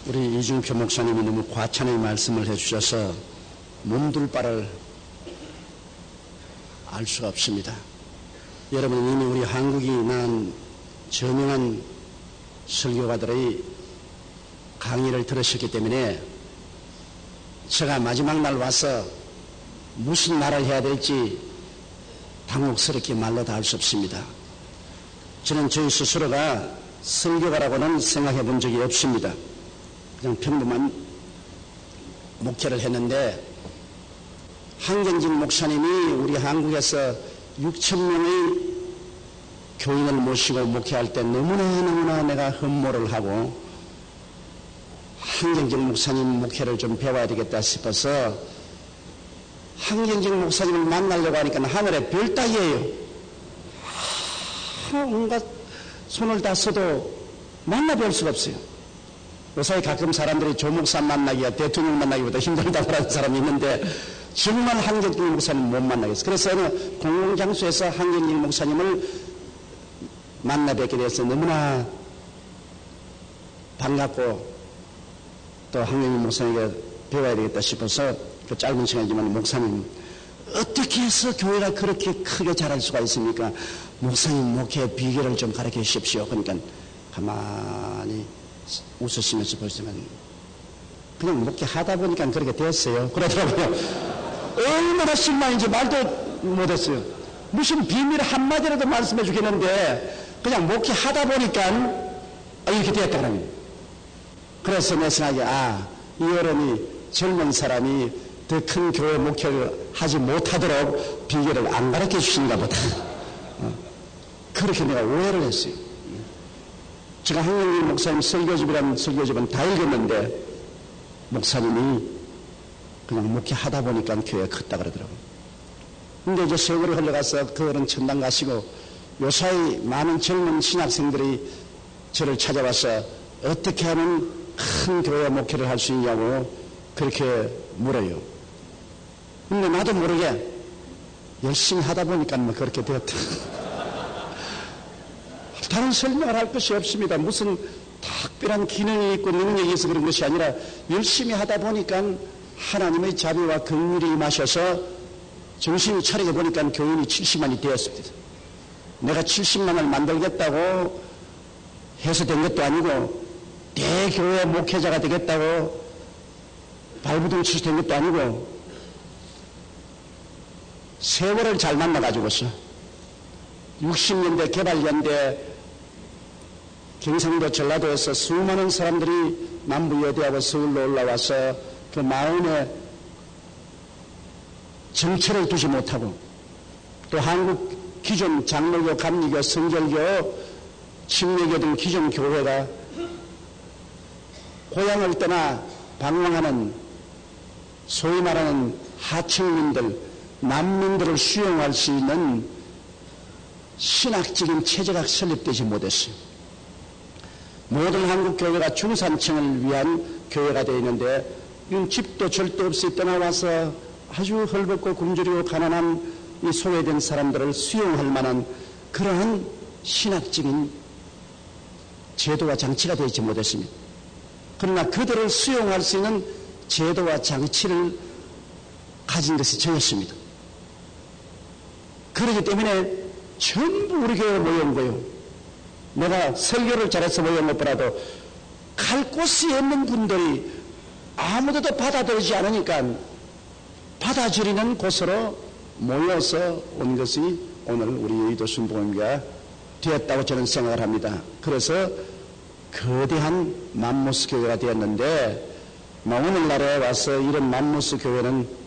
우리 이중표 목사님이 너무 과찬의 말씀을 해주셔서 몸둘 바를 알 수가 없습니다. 여러분, 이미 우리 한국이 낳은 저명한 설교가들의 강의를 들으셨기 때문에 제가 마지막 날 와서 무슨 말을 해야 될지 당혹스럽게 말로 다 할 수 없습니다. 저는 저희 스스로가 설교가라고는 생각해 본 적이 없습니다. 그냥 평범한 목회를 했는데, 한경직 목사님이 우리 한국에서 6,000명의 교인을 모시고 목회할 때 너무나 내가 흠모를 하고 한경직 목사님 목회를 좀 배워야 되겠다 싶어서 한경직 목사님을 만나려고 하니까 하늘에 별 따기예요. 온갖 손을 다 써도 만나뵐 수가 없어요. 요사이 가끔 사람들이 조 목사 만나기가 대통령 만나기보다 힘들다고 하는 사람이 있는데 정말 한경직 목사님 못 만나겠어요. 그래서 어느 공공장소에서 한경직 목사님을 만나 뵙게 돼서 너무나 반갑고 또 한경직 목사님에게 배워야 되겠다 싶어서 그 짧은 시간이지만, 목사님 어떻게 해서 교회가 그렇게 크게 자랄 수가 있습니까? 목사님 목회 비결을 좀 가르쳐 주십시오. 그러니까 가만히 웃으시면서 보시면 그냥 목회 하다 보니까 그렇게 됐어요. 그러더라고요. 얼마나 실망인지 말도 못했어요. 무슨 비밀 한마디라도 말씀해 주겠는데 그냥 목회 하다 보니까 이렇게 되었다 그럽니다. 그래서 내 생각에 이 어른이 젊은 사람이 더 큰 교회 목회를 하지 못하도록 비결을 안 가르쳐 주시는가 보다. 그렇게 내가 오해를 했어요. 제가 한경직 목사님 설교집이라는 설교집은 다 읽었는데 목사님이 그냥 목회하다 보니까 교회가 컸다 그러더라고요. 근데 이제 세월이 흘러가서 그 어른 천당 가시고 요사이 많은 젊은 신학생들이 저를 찾아와서 어떻게 하면 큰 교회 목회를 할 수 있냐고 그렇게 물어요. 근데 나도 모르게 열심히 하다 보니까 뭐 그렇게 되었다. 다른 설명을 할 것이 없습니다. 무슨 특별한 기능이 있고 능력이 있어서 그런 것이 아니라 열심히 하다 보니까 하나님의 자비와 긍휼이 임하셔서 정신이 차리게 보니까 교인이 70만이 되었습니다. 내가 70만을 만들겠다고 해서 된 것도 아니고 대교회 목회자가 되겠다고 발부둥 치서 된 것도 아니고 세월을 잘 만나가지고서 60년대 개발연대 경상도 전라도에서 수많은 사람들이 남부여대하고 서울로 올라와서 그 마음에 정체를 두지 못하고 또 한국 기존 장로교, 감리교, 성결교, 침례교 등 기존 교회가 고향을 떠나 방황하는 소위 말하는 하층민들, 난민들을 수용할 수 있는 신학적인 체제가 설립되지 못했어요. 모든 한국 교회가 중산층을 위한 교회가 되어 있는데 집도 절도 없이 떠나와서 아주 헐벗고 굶주리고 가난한 이 소외된 사람들을 수용할 만한 그러한 신학적인 제도와 장치가 되어 있지 못했습니다. 그러나 그들을 수용할 수 있는 제도와 장치를 가진 것이 저였습니다. 그렇기 때문에 전부 우리 교회에 모여온 거예요. 내가 설교를 잘해서 모여온 것보다도 갈 곳이 없는 분들이 아무도 받아들이지 않으니까 받아들이는 곳으로 모여서 온 것이 오늘 우리 여의도 순복음교회가 되었다고 저는 생각을 합니다. 그래서 거대한 맘모스 교회가 되었는데 오늘날에 와서 이런 맘모스 교회는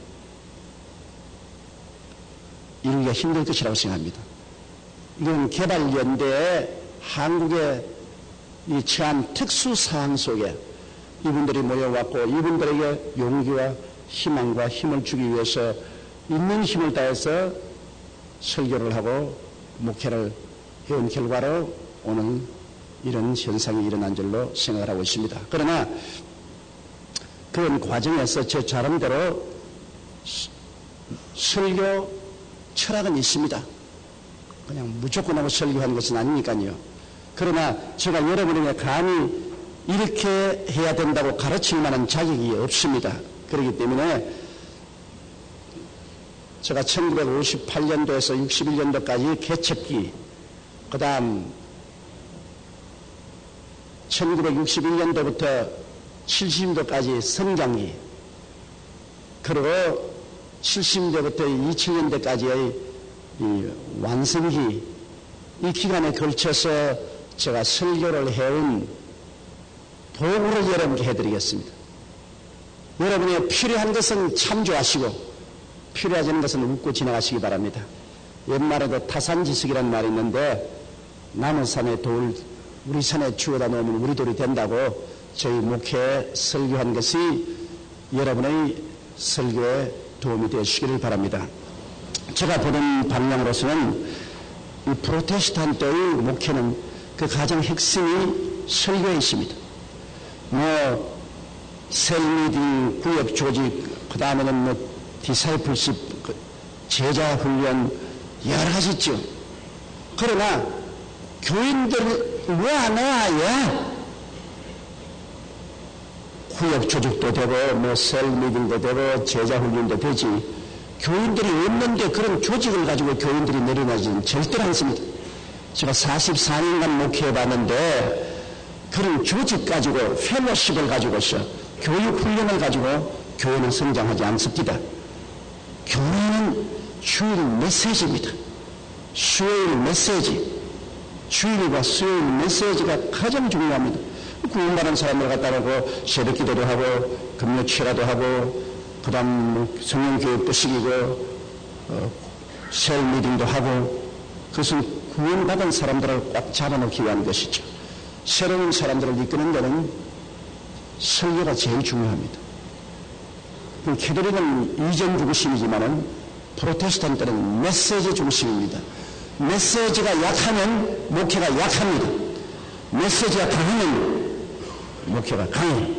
이루기가 힘들 것이라고 생각합니다. 이건 개발연대에 한국에 이 처한 특수사항 속에 이분들이 모여왔고 이분들에게 용기와 희망과 힘을 주기 위해서 있는 힘을 다해서 설교를 하고 목회를 해온 결과로 오늘 이런 현상이 일어난 줄로 생각을 하고 있습니다. 그러나 그런 과정에서 제 자랑대로 설교 철학은 있습니다. 그냥 무조건 하고 설교하는 것은 아니니까요. 그러나 제가 여러분에게 감히 이렇게 해야 된다고 가르칠 만한 자격이 없습니다. 그렇기 때문에 제가 1958년도에서 61년도까지 개척기, 그 다음 1961년도부터 70년도까지 성장기, 그리고 70년대부터 2000년대까지의 이 완성기, 이 기간에 걸쳐서 제가 설교를 해온 도구를 여러분께 해드리겠습니다. 여러분이 필요한 것은 참조하시고 필요하지 않은 것은 웃고 지나가시기 바랍니다. 옛말에도 타산지석이라는 말이 있는데 남의 산에 돌 우리 산에 주워다 놓으면 우리 돌이 된다고 저희 목회에 설교한 것이 여러분의 설교에 도움이 되시기를 바랍니다. 제가 보는 방향으로서는 이 프로테스탄트의 목회는 그 가장 핵심이 설교에 있습니다. 셀미딩, 구역 조직, 그 다음에는 디사이플십, 제자 훈련, 여러 가지 있죠. 그러나 교인들 왜 안 와요? 구역 조직도 되고 셀미딩도 되고 제자 훈련도 되지, 교인들이 없는데 그런 조직을 가지고 교인들이 내려나지는 절대로 않습니다. 제가 44년간 목회해 봤는데 그런 조직 가지고 펠로십을 가지고서 교육 훈련을 가지고 교회는 성장하지 않습니다. 교회는 주일 메시지입니다. 수요일 메시지, 주일과 수요일 메시지가 가장 중요합니다. 구원받은 사람들 갖다 놓고 새벽 기도도 하고 금요 치라도 하고 그 다음 성령 교육도 시키고 셀 미팅도 하고, 그것은 구원받은 사람들을 꽉 잡아놓기 위한 것이죠. 새로운 사람들을 이끄는 데는 설교가 제일 중요합니다. 캐톨릭은 이전 중심이지만은 프로테스탄트는 메시지 중심입니다. 메시지가 약하면 목회가 약합니다. 메시지가 강하면 목회가 강해요.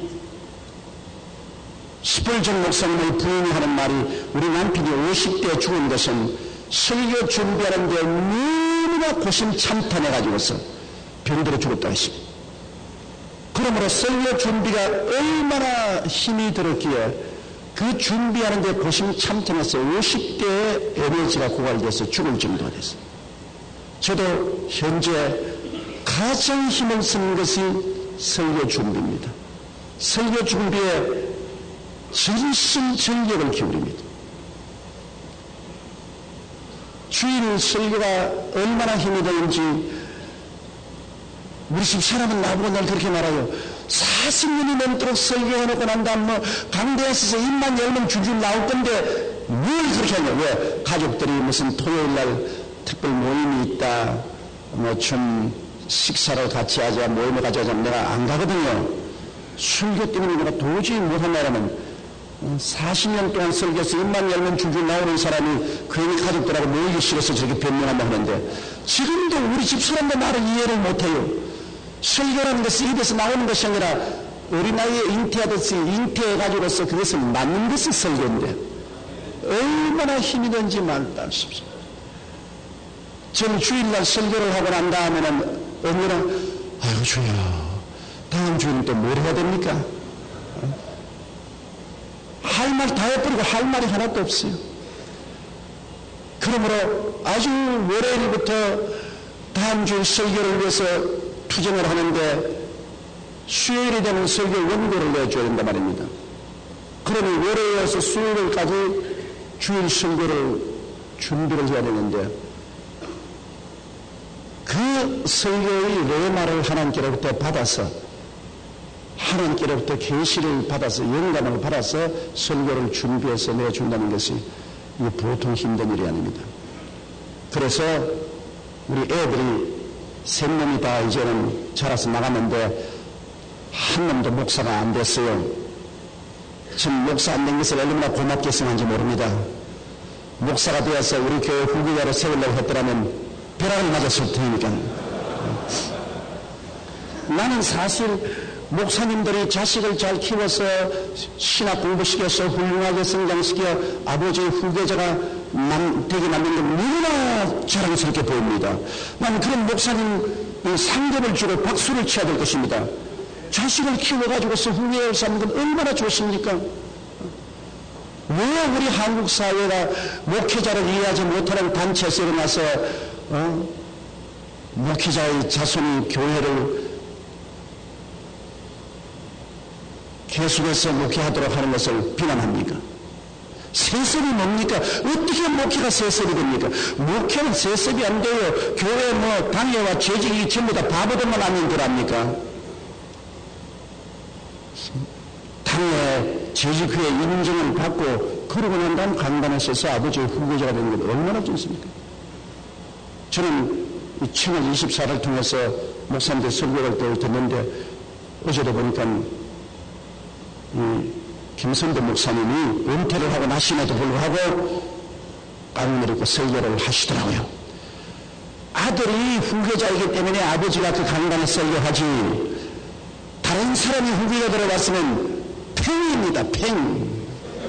스펄전 목사님의 부인이 하는 말이, 우리 남편이 50대에 죽은 것은 설교 준비하는데 너무나 고심참탄해가지고서 병들어 죽었다 했습니다. 그러므로 설교 준비가 얼마나 힘이 들었기에 그 준비하는데 고심참탄해서 50대에 에너지가 고갈돼서 죽을 정도가 됐어요. 저도 현재 가장 힘을 쓰는 것이 설교 준비입니다. 설교 준비에 전심 전력을 기울입니다. 주일 설교가 얼마나 힘이 되는지, 우리 집 사람은 나보고 날 그렇게 말해요. 40년이 넘도록 설교해놓고 난 다음 강대에 서서 입만 열면 줄줄 나올 건데 뭘 그렇게 하냐. 왜? 가족들이 무슨 토요일날 특별 모임이 있다, 좀 식사를 같이 하자, 모임을 같이 하자, 내가 안 가거든요. 설교 때문에 내가 도저히 못한다라면 40년 동안 설교해서 입만 열면 줄줄 나오는 사람이 괜히 가족들하고 모이기 싫어서 저렇게 변명한다 하는데, 지금도 우리 집 사람들 나를 이해를 못해요. 설교라는 것이 입에서 나오는 것이 아니라 어린아이에 잉태하듯이 잉태해가지고서 그것을 맞는 것이 설교인데 얼마나 힘이 되는지 말도 알 수 없습니다. 저는 주일날 설교를 하고 난 다음에는 언니랑, 아이고 주야, 다음 주에는 또 뭘 해야 됩니까? 할 말 다 해버리고 할 말이 하나도 없어요. 그러므로 아주 월요일부터 다음 주 설교를 위해서 투쟁을 하는데 수요일이 되면 설교 원고를 내줘야 된단 말입니다. 그러면 월요일에서 수요일까지 주일 설교를 준비를 해야 되는데, 그 설교의 레마를 하나님께로부터 받아서, 하나님께로부터 계시를 받아서, 영감을 받아서 설교를 준비해서 내준다는 것이 이게 보통 힘든 일이 아닙니다. 그래서 우리 애들이 세 놈이 다 이제는 자라서 나갔는데 한 놈도 목사가 안 됐어요. 지금 목사 안 된 것을 얼마나 고맙게 생각한지 모릅니다. 목사가 되어서 우리 교회 후계자로 세우려고 했더라면 벼락을 맞았을 테니까. 나는 사실 목사님들이 자식을 잘 키워서 신학 공부시켜서 훌륭하게 성장시켜 아버지의 후계자가 되게 만든 게 너무나 자랑스럽게 보입니다. 나는 그런 목사님 상급을 주고 박수를 쳐야 될 것입니다. 자식을 키워가지고서 후회를 삼는 건 얼마나 좋습니까? 왜 우리 한국 사회가 목회자를 이해하지 못하는 단체에서 일어나서 목회자의 자손이 교회를 계속해서 목회하도록 하는 것을 비난합니까? 세습이 뭡니까? 어떻게 목회가 세습이 됩니까? 목회는 세습이 안 돼요. 교회 당회와 재직이 전부 다 바보들만 아닌 줄 압니까? 당회 재직후에 인정을 받고 그러고 난 다음 강단에 서서 아버지의 후계자가 되는 건 얼마나 좋습니까? 저는 이 채널 24를 통해서 목사님들 설교를 듣는데 어제도 보니까 이 김선배 목사님이 은퇴를 하고 나심에도 불구하고 강연을 읽고 설교를 하시더라고요. 아들이 후계자이기 때문에 아버지가 그 강단에 설교하지 다른 사람이 후계자 들어갔으면 팽입니다. 팽.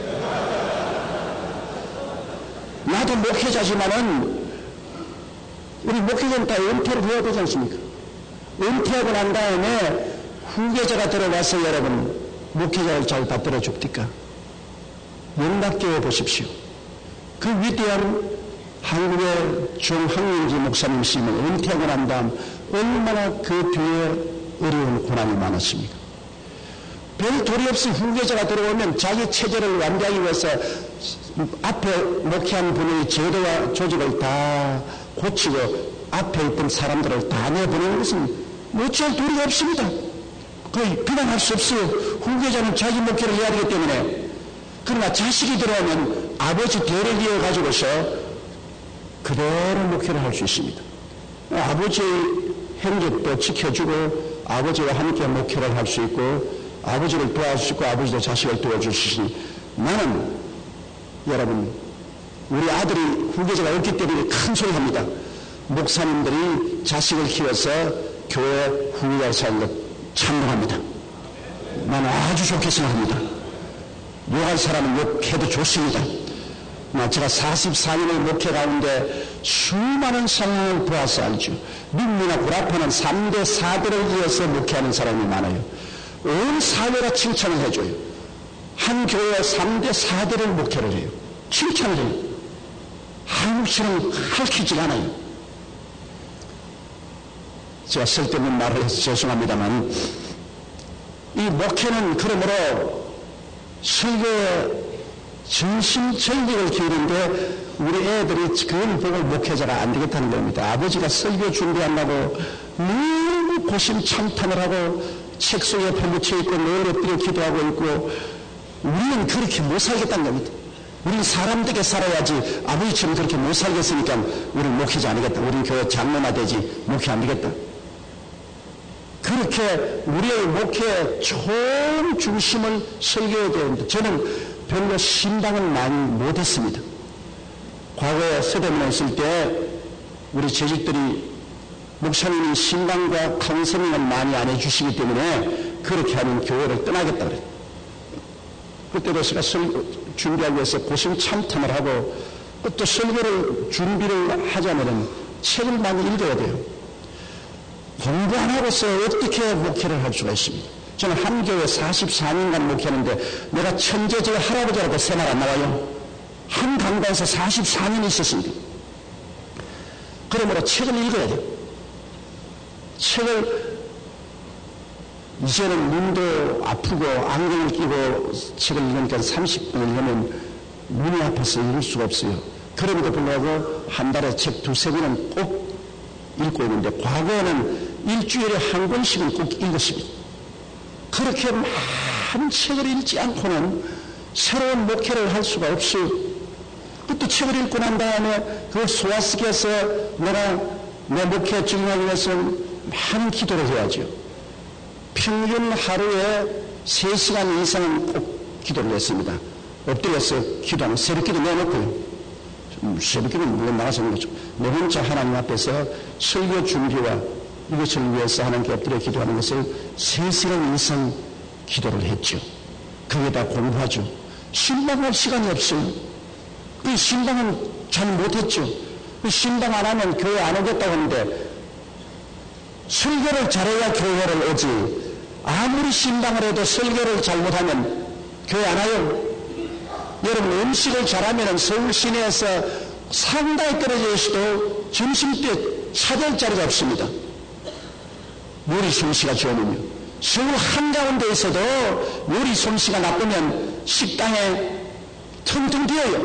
나도 목회자지만은 우리 목회자는 다 은퇴를 해야 되지 않습니까? 은퇴하고 난 다음에 후계자가 들어와서 여러분 목회자를 잘 받들어 줍니까? 영락교회 보십시오. 그 위대한 한국의 정학민지 목사님이시면 은퇴하고 난 다음 얼마나 그 뒤에 어려운 고난이 많았습니까? 별 도리 없이 후계자가 들어오면 자기 체제를 완비하기 위해서 앞에 목회한 분의 제도와 조직을 다 고치고 앞에 있던 사람들을 다 내보내는 것은 어찌할 도리가 없습니다. 거의 비난할 수 없어요. 후계자는 자기 목회를 해야 되기 때문에. 그러나 자식이 들어오면 아버지 대를 이어가지고서 그대로 목회를 할 수 있습니다. 아버지의 행적도 지켜주고 아버지와 함께 목회를 할 수 있고 아버지를 도와줄 수 있고 아버지도 자식을 도와줄 수 있으니 나는 여러분 우리 아들이 후계자가 없기 때문에 큰 소리 합니다. 목사님들이 자식을 키워서 교회 후계자를 사는 것 찬동합니다. 나는 아주 좋게 생각합니다. 욕할 사람은 욕해도 좋습니다. 제가 44년의 목회 가운데 수많은 상황을 보아서 알죠. 민미나 구라파는 3대 4대를 이어서 목회하는 사람이 많아요. 온 사회가 칭찬을 해줘요. 한 교회 3대 4대를 목회를 해요. 칭찬을 해요. 한국처럼 핥히지가 않아요. 제가 쓸데없는 말을 해서 죄송합니다만 이 목회는 그러므로 설교에 전심전력을 기울이는데 우리 애들이 그걸 보고 목회자가 안 되겠다는 겁니다. 아버지가 설교 준비한다고 너무 고심참탐을 하고 책 속에 옆에 묻혀있고 늘 엎드려 기도하고 있고 우리는 그렇게 못 살겠다는 겁니다. 우리는 사람되게 살아야지 아버지처럼 그렇게 못 살겠으니까 우리는 목회자 아니겠다. 우리는 교회 장로나 되지 목회 안 되겠다. 그렇게 우리의 목회의 총 중심을 설교해야 되는데 저는 별로 신방을 많이 못했습니다. 과거에 서대문에 있을 때 우리 재직들이 목사님이 신방과 카운셀링을 많이 안 해주시기 때문에 그렇게 하면 교회를 떠나겠다 그래요. 그때도 제가 준비하기 위해서 고심참탐을 하고 또 설교를 준비를 하자면 책을 많이 읽어야 돼요. 공부 안 하고서 어떻게 목회를 할 수가 있습니다. 저는 한 교회 44년간 목회하는데 내가 천재적 할아버지라고 새말 안 나와요. 한 강단에서 44년이 있었습니다. 그러므로 책을 읽어야 돼요. 책을 이제는 눈도 아프고 안경을 끼고 책을 읽으니까 30분을 읽으면 눈이 아파서 읽을 수가 없어요. 그럼에도 불구하고 한 달에 책 2-3권은 꼭 읽고 있는데 과거에는 일주일에 한 권씩은 꼭 읽었습니다. 그렇게 많은 책을 읽지 않고는 새로운 목회를 할 수가 없어요. 또 책을 읽고 난 다음에 그걸 소화시켜서 내가 내 목회에 적용하기 위해서는 많은 기도를 해야죠. 평균 하루에 3시간 이상은 꼭 기도를 했습니다. 엎드려서 기도하는 새벽기도 내놓고요. 새벽기는 물론 나가서 하는 거죠. 내 혼자 하나님 앞에서 설교 준비와 이것을 위해서 하나님께 엎드려 기도하는 것을 3시간 이상 기도를 했죠. 거기에다 공부하죠. 신방할 시간이 없어요. 그 신방은 잘 못했죠. 그 신방 안 하면 교회 안 오겠다고 하는데 설교를 잘해야 교회를 오지 아무리 신방을 해도 설교를 잘못하면 교회 안 와요. 여러분 음식을 잘하면 서울 시내에서 상당히 떨어져 있어도 점심때 찾을 자리가 없습니다. 요리 솜씨가 좋으면요. 서울 한가운데 있어도 요리 솜씨가 나쁘면 식당에 텅텅 비어요.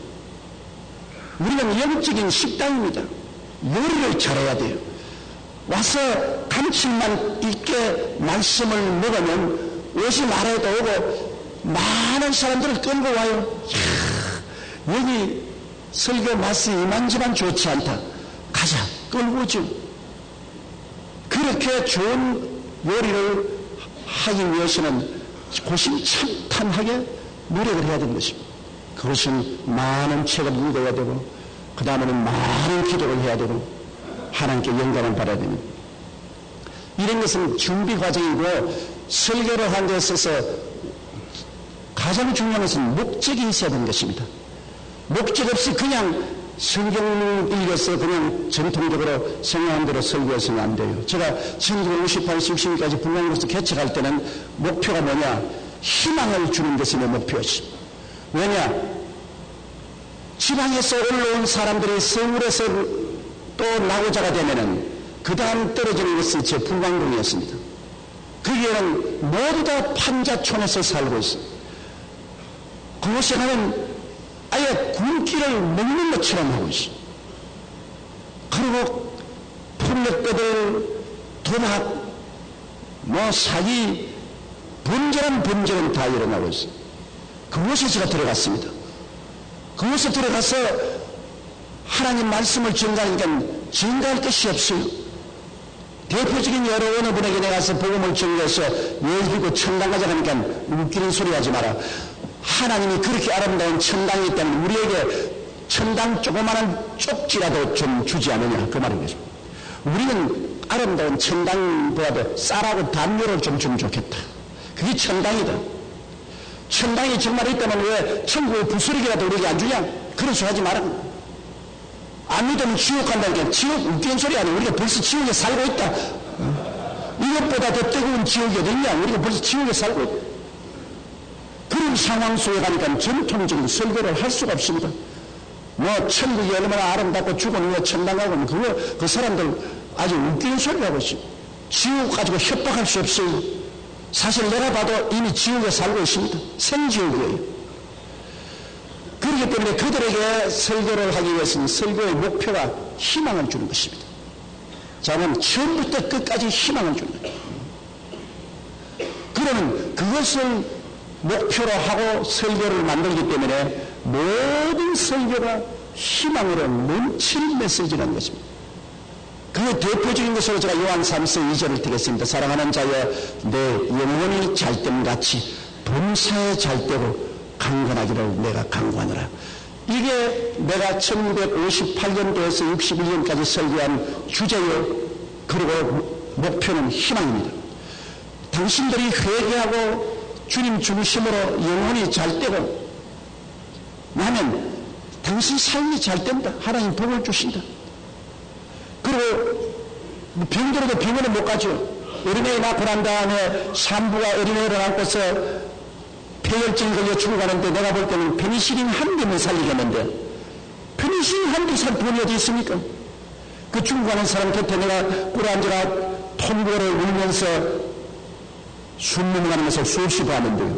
우리는 영적인 식당입니다. 요리를 잘해야 돼요. 와서 감칠맛 있게 말씀을 먹으면 오지 말아도 오고 많은 사람들을 끌고 와요. 이야, 여기 설교 맛이 이만저만 좋지 않다. 가자, 끌고 오죠. 그렇게 좋은 요리를 하기 위해서는 고심참탐하게 노력을 해야 되는 것입니다. 그것은 많은 책을 읽어야 되고 그 다음에는 많은 기도를 해야 되고 하나님께 영감을 받아야 됩니다. 이런 것은 준비 과정이고 설교를 하는 데 있어서 가장 중요한 것은 목적이 있어야 되는 것입니다. 목적 없이 그냥 성경 읽어서 그냥 전통적으로 성경한 대로 설교해서는 안 돼요. 제가 1958, 60년까지 분당으로서 개척할 때는 목표가 뭐냐? 희망을 주는 것이 내 목표였습니다. 왜냐? 지방에서 올라온 사람들이 서울에서 또 나고자가 되면은 그 다음 떨어지는 것이 제 분당동이었습니다. 거기에는 모두 다 판자촌에서 살고 있습니다. 그곳에 가면 아예 굶기를 먹는 것처럼 하고 있습니다. 그리고 폭력배들, 도박, 사기, 범죄는 다 일어나고 있습니다. 그곳에 제가 들어갔습니다. 그곳에 들어가서 하나님 말씀을 전가하니까 전가할 것이 없어요. 대표적인 여러 어느 분에게 내가서 복음을 전가해서 예기고 천당 가자 하니까 웃기는 소리 하지 마라. 하나님이 그렇게 아름다운 천당이 있다면 우리에게 천당 조그마한 쪽지라도 좀 주지 않느냐 그 말인 거죠. 우리는 아름다운 천당보다도 쌀하고 담요를 좀 주면 좋겠다. 그게 천당이다. 천당이 정말 있다면 왜 천국의 부스러기라도 우리에게 안 주냐? 그런 소리 하지 마라. 안 믿으면 지옥 간다니까. 지옥 웃기는 소리 아니야. 우리가 벌써 지옥에 살고 있다. 이것보다 더 뜨거운 지옥이 어딨냐? 우리가 벌써 지옥에 살고 있다. 그런 상황 속에 가니까 전통적인 설교를 할 수가 없습니다. 천국이 얼마나 아름답고 죽었는데 천당 가고 그 사람들 아주 웃기는 소리를 하고 있어요. 지옥 가지고 협박할 수 없어요. 사실 내가 봐도 이미 지옥에 살고 있습니다. 생지옥이에요. 그렇기 때문에 그들에게 설교를 하기 위해서는 설교의 목표가 희망을 주는 것입니다. 저는 처음부터 끝까지 희망을 주는 거예요. 그러면 그것을 목표로 하고 설교를 만들기 때문에 모든 설교가 희망으로 넘치는 메시지라는 것입니다. 그 대표적인 것으로 제가 요한 3서 2절을 드리겠습니다. 사랑하는 자여 내 영혼이 잘됨같이 범사에 잘되고 강건하기를 내가 강구하노라. 이게 내가 1958년도에서 61년까지 설교한 주제요. 그리고 목표는 희망입니다. 당신들이 회개하고 주님 중심으로 영혼이 잘되고 나면 당신 삶이 잘된다. 하나님 복을 주신다. 그리고 병들어도 병원에 못 가죠. 어린애 낳고 난 다음에 산부가 어린애를 안고서 폐혈증 걸려 죽어가는데 내가 볼 때는 페니실린 한 대면 살리겠는데 페니실린 한 대 살 돈이 어디 있습니까? 그 죽어가는 사람 곁에 내가 꿇어앉아가 통보를 울면서 숨는다는 것을 수없이 봤는데요.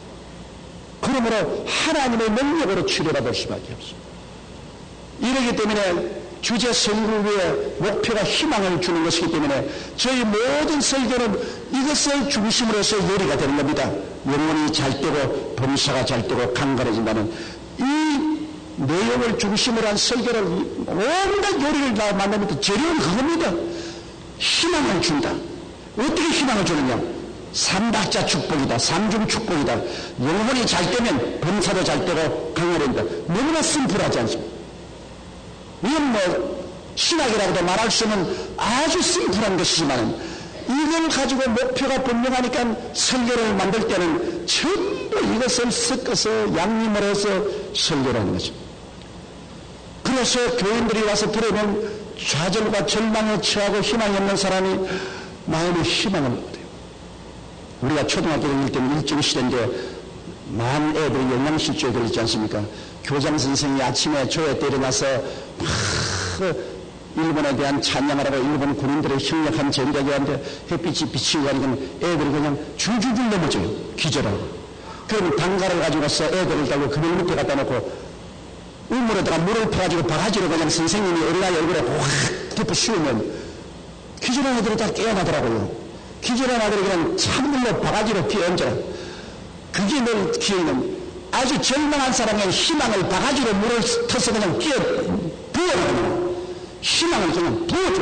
그러므로 하나님의 능력으로 치료받을 수밖에 없습니다. 이러기 때문에 주제 선구의 목표가 희망을 주는 것이기 때문에 저희 모든 설교는 이것을 중심으로 해서 요리가 되는 겁니다. 영혼이 잘되고 범사가 잘되고 강건해진다는 이 내용을 중심으로 한 설교를 온갖 요리를 다 만듭니다. 재료는 그겁니다. 희망을 준다. 어떻게 희망을 주느냐? 삼박자 축복이다. 삼중 축복이다. 영혼이 잘되면 범사도 잘되고 강건해진다. 너무나 심플하지 않습니까? 이건 신학이라고도 말할 수 없는 아주 심플한 것이지만 이걸 가지고 목표가 분명하니까 설교를 만들 때는 전부 이것을 섞어서 양림을 해서 설교를 하는 거죠. 그래서 교인들이 와서 들으면 좌절과 절망에 처하고 희망이 없는 사람이 마음에 희망을 얻어요. 우리가 초등학교 다닐 때는 일정 시대인데 많은 애들이 영양실조에 들어있지 않습니까? 교장 선생님이 아침에 조에 때려나서 막 일본에 대한 찬양을 하고 일본 군인들의 형력한 전략이 하는데 햇빛이 비치고 가니까 애들이 그냥 줄줄줄 넘어져요. 기절하고. 그럼 단가를 가지고 와서 애들을 달고 그늘 밑에 갖다 놓고 우물에다가 물을 퍼가지고 바가지로 그냥 선생님이 어린아이 얼굴에 확 덮어 씌우면 기절한 애들이 다 깨어나더라고요. 기절한 아들이 그냥 찬물로 바가지로 끼얹어. 그게 늘 기억나는 아주 절망한 사람의 희망을 바가지로 물을 터서 그냥 부어요. 희망을 그냥 부어줘.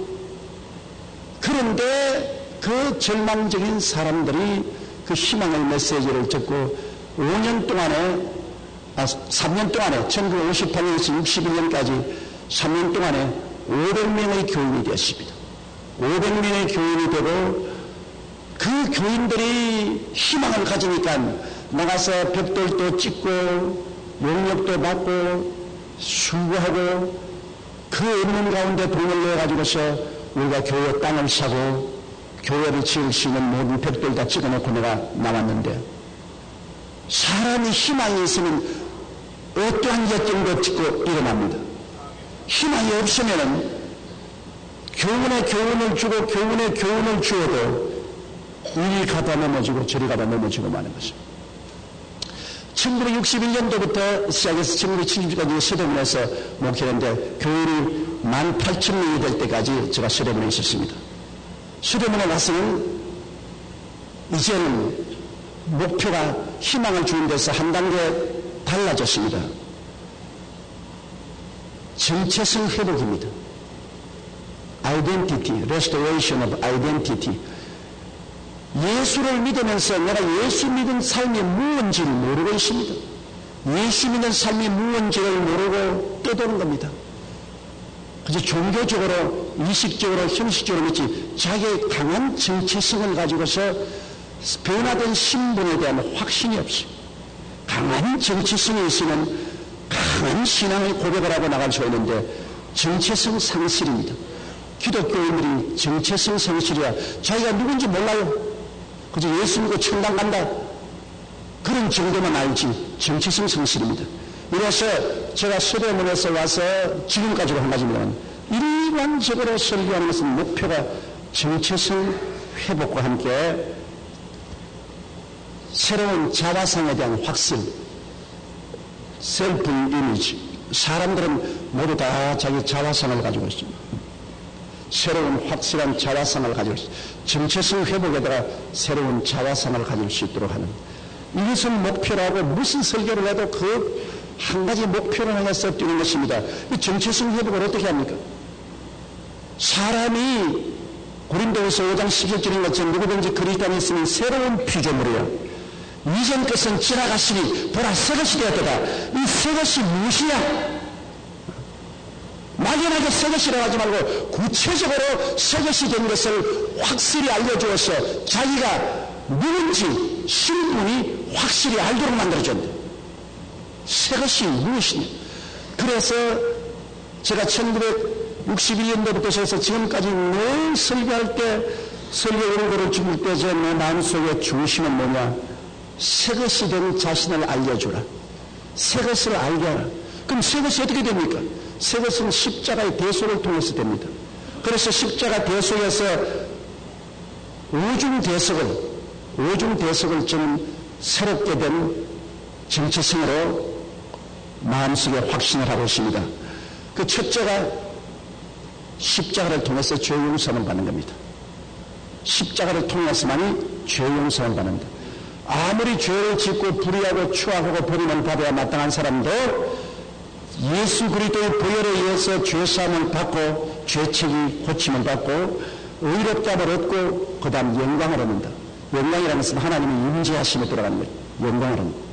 그런데 그 절망적인 사람들이 그 희망의 메시지를 듣고 5년 동안에 3년 동안에 1958년에서 61년까지 3년 동안에 500명의 교인이 되었습니다. 500명의 교인이 되고 그 교인들이 희망을 가지니까 나가서 벽돌도 찍고 용역도 받고 수고하고 그 없는 가운데 돈을 내가지고서 우리가 교회 땅을 사고 교회를 지을 수 있는 모든 벽돌 다 찍어놓고 내가 나왔는데 사람이 희망이 있으면 어떠한 역경도 찍고 일어납니다. 희망이 없으면 교훈에 교훈을 주고 교훈에 교훈을 주어도 이리 가다 넘어지고 저리 가다 넘어지고 마는 것입니다. 1961년도부터 시작해서 1970년까지 서대문에서 목회했는데 교인이 18,000명이 될 때까지 제가 서대문에 있었습니다. 서대문에 가서는 이제는 목표가 희망을 주는 데서 한 단계 달라졌습니다. 정체성 회복입니다. Identity, Restoration of Identity. 예수를 믿으면서 내가 예수 믿은 삶이 무엇인지를 모르고 있습니다. 예수 믿는 삶이 무엇인지를 모르고 떠도는 겁니다. 그래서 종교적으로, 의식적으로, 형식적으로 믿지 자기의 강한 정체성을 가지고서 변화된 신분에 대한 확신이 없어요. 강한 정체성이 있으면 강한 신앙의 고백을 하고 나갈 수 있는데 정체성 상실입니다. 기독교인들이 정체성 상실이야. 자기가 누군지 몰라요. 그저 예수 믿고 천당 간다. 그런 정도만 알지 정체성 상실입니다. 이래서 제가 서대문에서 와서 지금까지로 한 가지입니다만 일관적으로 설교하는 것은 목표가 정체성 회복과 함께 새로운 자화상에 대한 확신, 셀프 이미지. 사람들은 모두 다 자기 자화상을 가지고 있습니다. 새로운 확실한 자화상을 가지고 있습니다. 정체성 회복에다가 새로운 자화상을 가질 수 있도록 하는 이것을 목표로 하고 무슨 설교를 해도 그 한 가지 목표를 향해서 뛰는 것입니다. 이 정체성 회복을 어떻게 합니까? 사람이 고린도후서 5장 11절인 것처럼 누구든지 그리스도 안에 있으면 새로운 피조물이야. 이전 것은 지나갔으니 보라 새 것이 되었다. 이 새 것이 무엇이냐? 막연하게 새 것이라고 하지 말고 구체적으로 새 것이 된 것을 확실히 알려주어서 자기가 누군지 신분이 확실히 알도록 만들어줬는데 새 것이 무엇이냐? 그래서 제가 1961년도부터 해서 지금까지 늘 설교할 때 설교 연구를 죽을 때 제 내 마음속에 중심은 뭐냐? 새 것이 된 자신을 알려주라. 새 것을 알게 하라. 그럼 새 것이 어떻게 됩니까? 새 것은 십자가의 대속을 통해서 됩니다. 그래서 십자가 대속에서 오중 대속을 좀 새롭게 된 정체성으로 마음속에 확신을 하고 있습니다. 그 첫째가 십자가를 통해서 죄 용서를 받는 겁니다. 십자가를 통해서만이 죄 용서를 받는다. 아무리 죄를 짓고 불의하고 추악하고 버림을 받아야 마땅한 사람도 예수 그리스도의 보혈에 의해서 죄사함을 받고 죄책이 고침을 받고 의롭다함을 얻고 그 다음 영광을 얻는다. 영광이라는 것은 하나님의 임재하심에 들어가는 거예요. 영광을 얻는다.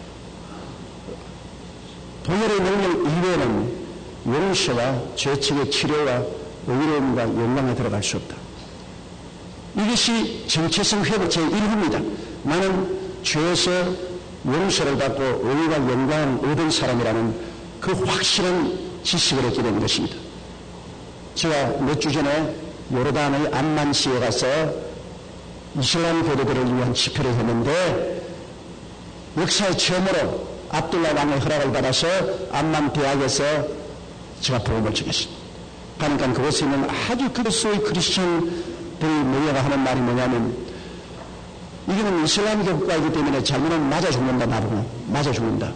보혈의 능력 이외에는 용서와 죄책의 치료와 의로움과 영광에 들어갈 수 없다. 이것이 정체성 회복 제1호입니다. 나는 죄에서 용서를 받고 의와 영광을 얻은 사람이라는 그 확실한 지식을 얻게 되는 것입니다. 제가 몇 주 전에 요르단의 암만시에 가서 이슬람 교도들을 위한 집회를 했는데 역사의 처음으로 압둘라 왕의 허락을 받아서 암만 대학에서 제가 복음을 전했습니다. 그러니까 그곳에 있는 아주 그리스도의 크리스천들이 모여가 하는 말이 뭐냐면 이거는 이슬람교 국가이기 때문에 잘못하면 맞아 죽는다. 나보고 맞아 죽는다.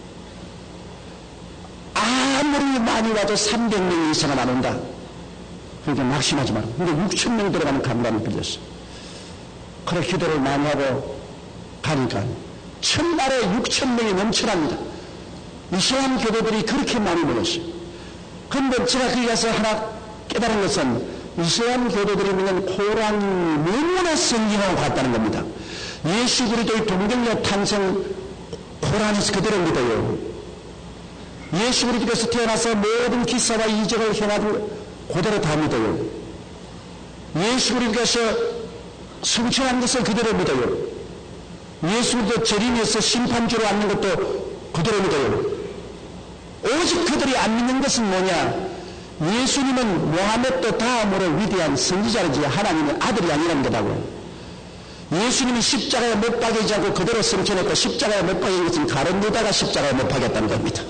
아무리 많이 와도 300명 이상은 안 온다. 그러니까 낙심하지 마라. 근데 6,000명 들어가는 감람이 빌렸어. 그래 기도를 많이 하고 가니까 첫날에 6,000명이 넘쳐납니다. 이슬람 교도들이 그렇게 많이 모였어요. 그런데 제가 거기 가서 하나 깨달은 것은 이슬람 교도들이 믿는 코란이 너무나 성경하고 같다는 겁니다. 예수 그리스도의 동정녀 탄생 코란에서 그대로 믿어요. 예수 그리스도께서 태어나서 모든 기사와 이적을 행하고 그대로 다 믿어요. 예수 그리스도께서 성취한 것을 그대로 믿어요. 예수 그리스도 재림에서 심판주로 앉는 것도 그대로 믿어요. 오직 그들이 안 믿는 것은 뭐냐? 예수님은 모하메도 다음으로 위대한 선지자이지 하나님의 아들이 아니라는 거다고. 예수님은 십자가에 못 박이지 않고 그대로 성취했고 십자가에 못 박인 것은 가론 유다가 십자가에 못 박였다는 겁니다.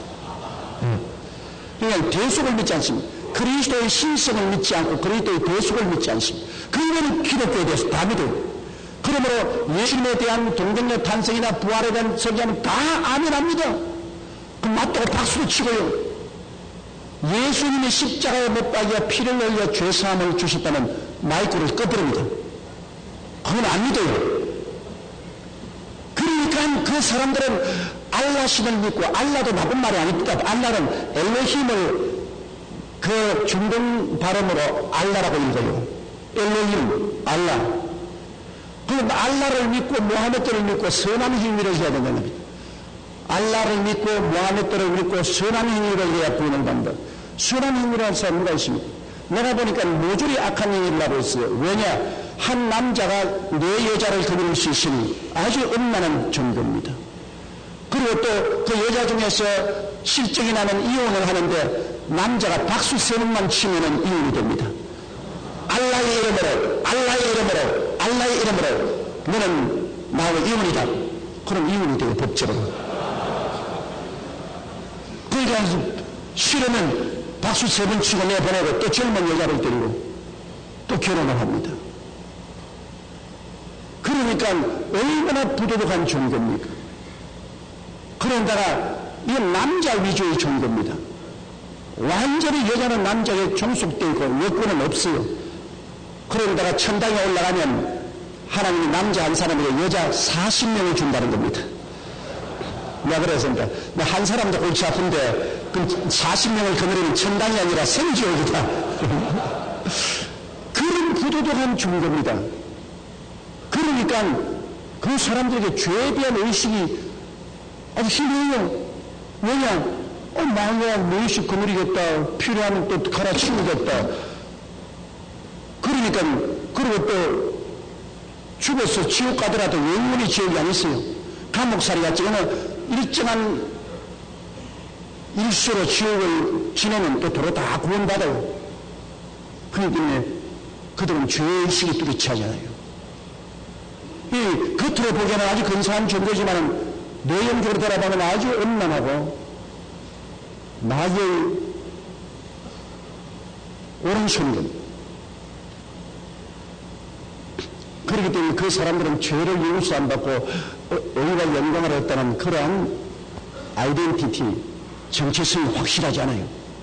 그러니까 대속을 믿지 않습니다. 그리스도의 신성을 믿지 않고 그리스도의 대속을 믿지 않습니다. 그거는 기독교에 대해서 다 믿어요. 그러므로 예수님에 대한 동정녀 탄생이나 부활에 대한 설교하면 다 아멘합니다. 그럼 맞다고 박수를 치고요. 예수님이 십자가에 못 박여 피를 흘려 죄사함을 주셨다는 마이크를 꺼버립니다. 그건 안 믿어요. 그러니까 그 사람들은 알라신을 믿고, 알라도 나쁜 말이 아닙니다. 알라는 엘로힘을 그 중동 발음으로 알라라고 읽어요. 엘로힘, 알라. 그럼 알라를 믿고 모하메드를 믿고 선한 행위를 해야 된다는 겁니다. 알라를 믿고 모하메드를 믿고 선한 행위를 해야 구원을 받는다. 선한 행위라는 사람 누가 있습니까? 내가 보니까 모조리 악한 행위를 하고 있어요. 왜냐? 한 남자가 네 여자를 거느릴 수 있으니 아주 엄만한 종교입니다. 그리고 또 그 여자 중에서 실적이 나는 이혼을 하는데 남자가 박수 세 번만 치면은 이혼이 됩니다. 알라의 이름으로, 알라의 이름으로, 알라의 이름으로 너는 나하고 이혼이다. 그럼 이혼이 돼요, 법적으로. 그러니까 싫으면 박수 세 번 치고 내보내고 또 젊은 여자를 데리고 또 결혼을 합니다. 그러니까 얼마나 부도덕한 종교입니까? 그런다가 이건 남자 위주의 종교입니다. 완전히 여자는 남자에게 종속되어 있고 여권은 없어요. 그런다가 천당에 올라가면 하나님이 남자 한 사람에게 여자 40명을 준다는 겁니다. 내가 그래서 한 사람도 골치 아픈데 그 40명을 거느리는 천당이 아니라 생지옥이다. 그런 부도덕한 종교입니다. 그러니까 그 사람들에게 죄에 대한 의식이 아주 힘들어요. 왜냐? 만약 몇씩 거느리겠다. 필요하면 또 갈아치우겠다. 그러니까 그리고 또 죽어서 지옥 가더라도 영원히 지옥이 아니었어요. 감옥살이가 찍으면 일정한 일수로 지옥을 지내면 또 도로 다 구원받아요. 그렇기 때문에 그들은 죄의식이 뚜렷하잖아요. 이 겉으로 보기에는 아주 근사한 종교지만 내용적으로 돌아보면 아주 음란하고 마귀의 오른손입니다. 그렇기 때문에 그 사람들은 죄를 용서 안 받고 의와 영광을 얻다는 그러한 아이덴티티, 정체성이 확실하지 않아요.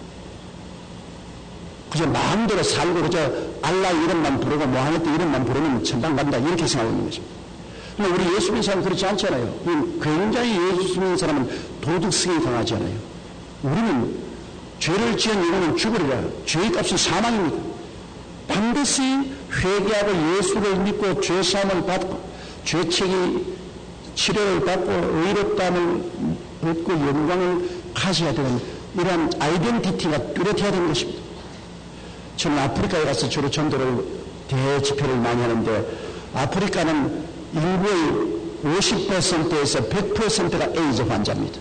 그저 마음대로 살고 그저 알라 이름만 부르고 모하메드 이름만 부르면 천당 간다 이렇게 생각하고 있는 것입니다. 근데 우리 예수 믿는 사람은 그렇지 않잖아요. 굉장히 예수 믿는 사람은 도덕성이 강하지 않아요. 우리는 죄를 지은 이유는 죽으리라. 죄의 값은 사망입니다. 반드시 회개하고 예수를 믿고 죄사함을 받고 죄책이 치료를 받고 의롭다함을 얻고 영광을 가져야 되는 이러한 아이덴티티가 뚜렷해야 되는 것입니다. 저는 아프리카에 가서 주로 전도를 대집회를 많이 하는데 아프리카는 인구의 50%에서 100%가 에이즈 환자입니다.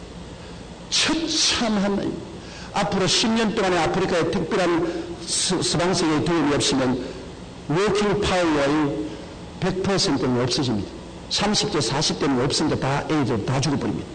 처참한 앞으로 10년 동안에 아프리카에 특별한 서방세계의 도움이 없으면 워킹 파워의 100%는 없어집니다. 30대, 40대는 없으니까 다 에이즈로 다 죽어버립니다.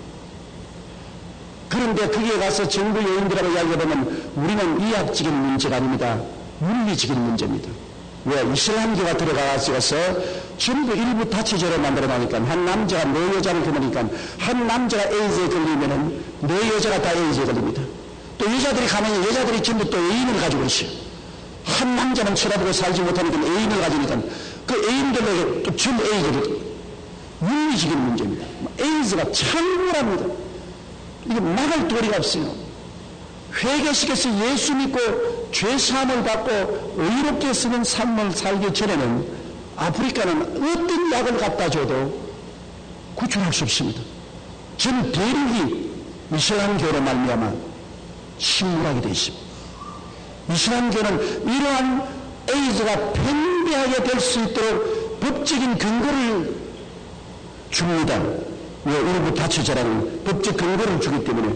그런데 거기에 가서 정부 요인들하고 이야기해보면 우리는 의학적인 문제가 아닙니다. 윤리적인 문제입니다. 왜? 이슬람교가 들어가서 전부 일부 다치제로 만들어놓으니까 한 남자가 네 여자를 거느니까 한 남자가 에이즈에 걸리면은 네 여자가 다 에이즈에 걸립니다. 또 여자들이 가면 여자들이 전부 또 애인을 가지고 있어요. 한 남자는 쳐다보고 살지 못하니까 애인을 가지니까 그 애인들에게 또 전 에이즈를 윤리적인 문제입니다. 에이즈가 창궐합니다. 이게 막을 도리가 없어요. 회개시켜서 예수 믿고 죄사함을 받고 의롭게 쓰는 삶을 살기 전에는 아프리카는 어떤 약을 갖다 줘도 구출할 수 없습니다. 전 대륙이 이슬람교로 말미암아 침몰하게 되어 있습니다. 이슬람교는 이러한 에이즈가 팽배하게 될 수 있도록 법적인 근거를 줍니다. 왜? 일부 다처자라는 법적 근거를 주기 때문에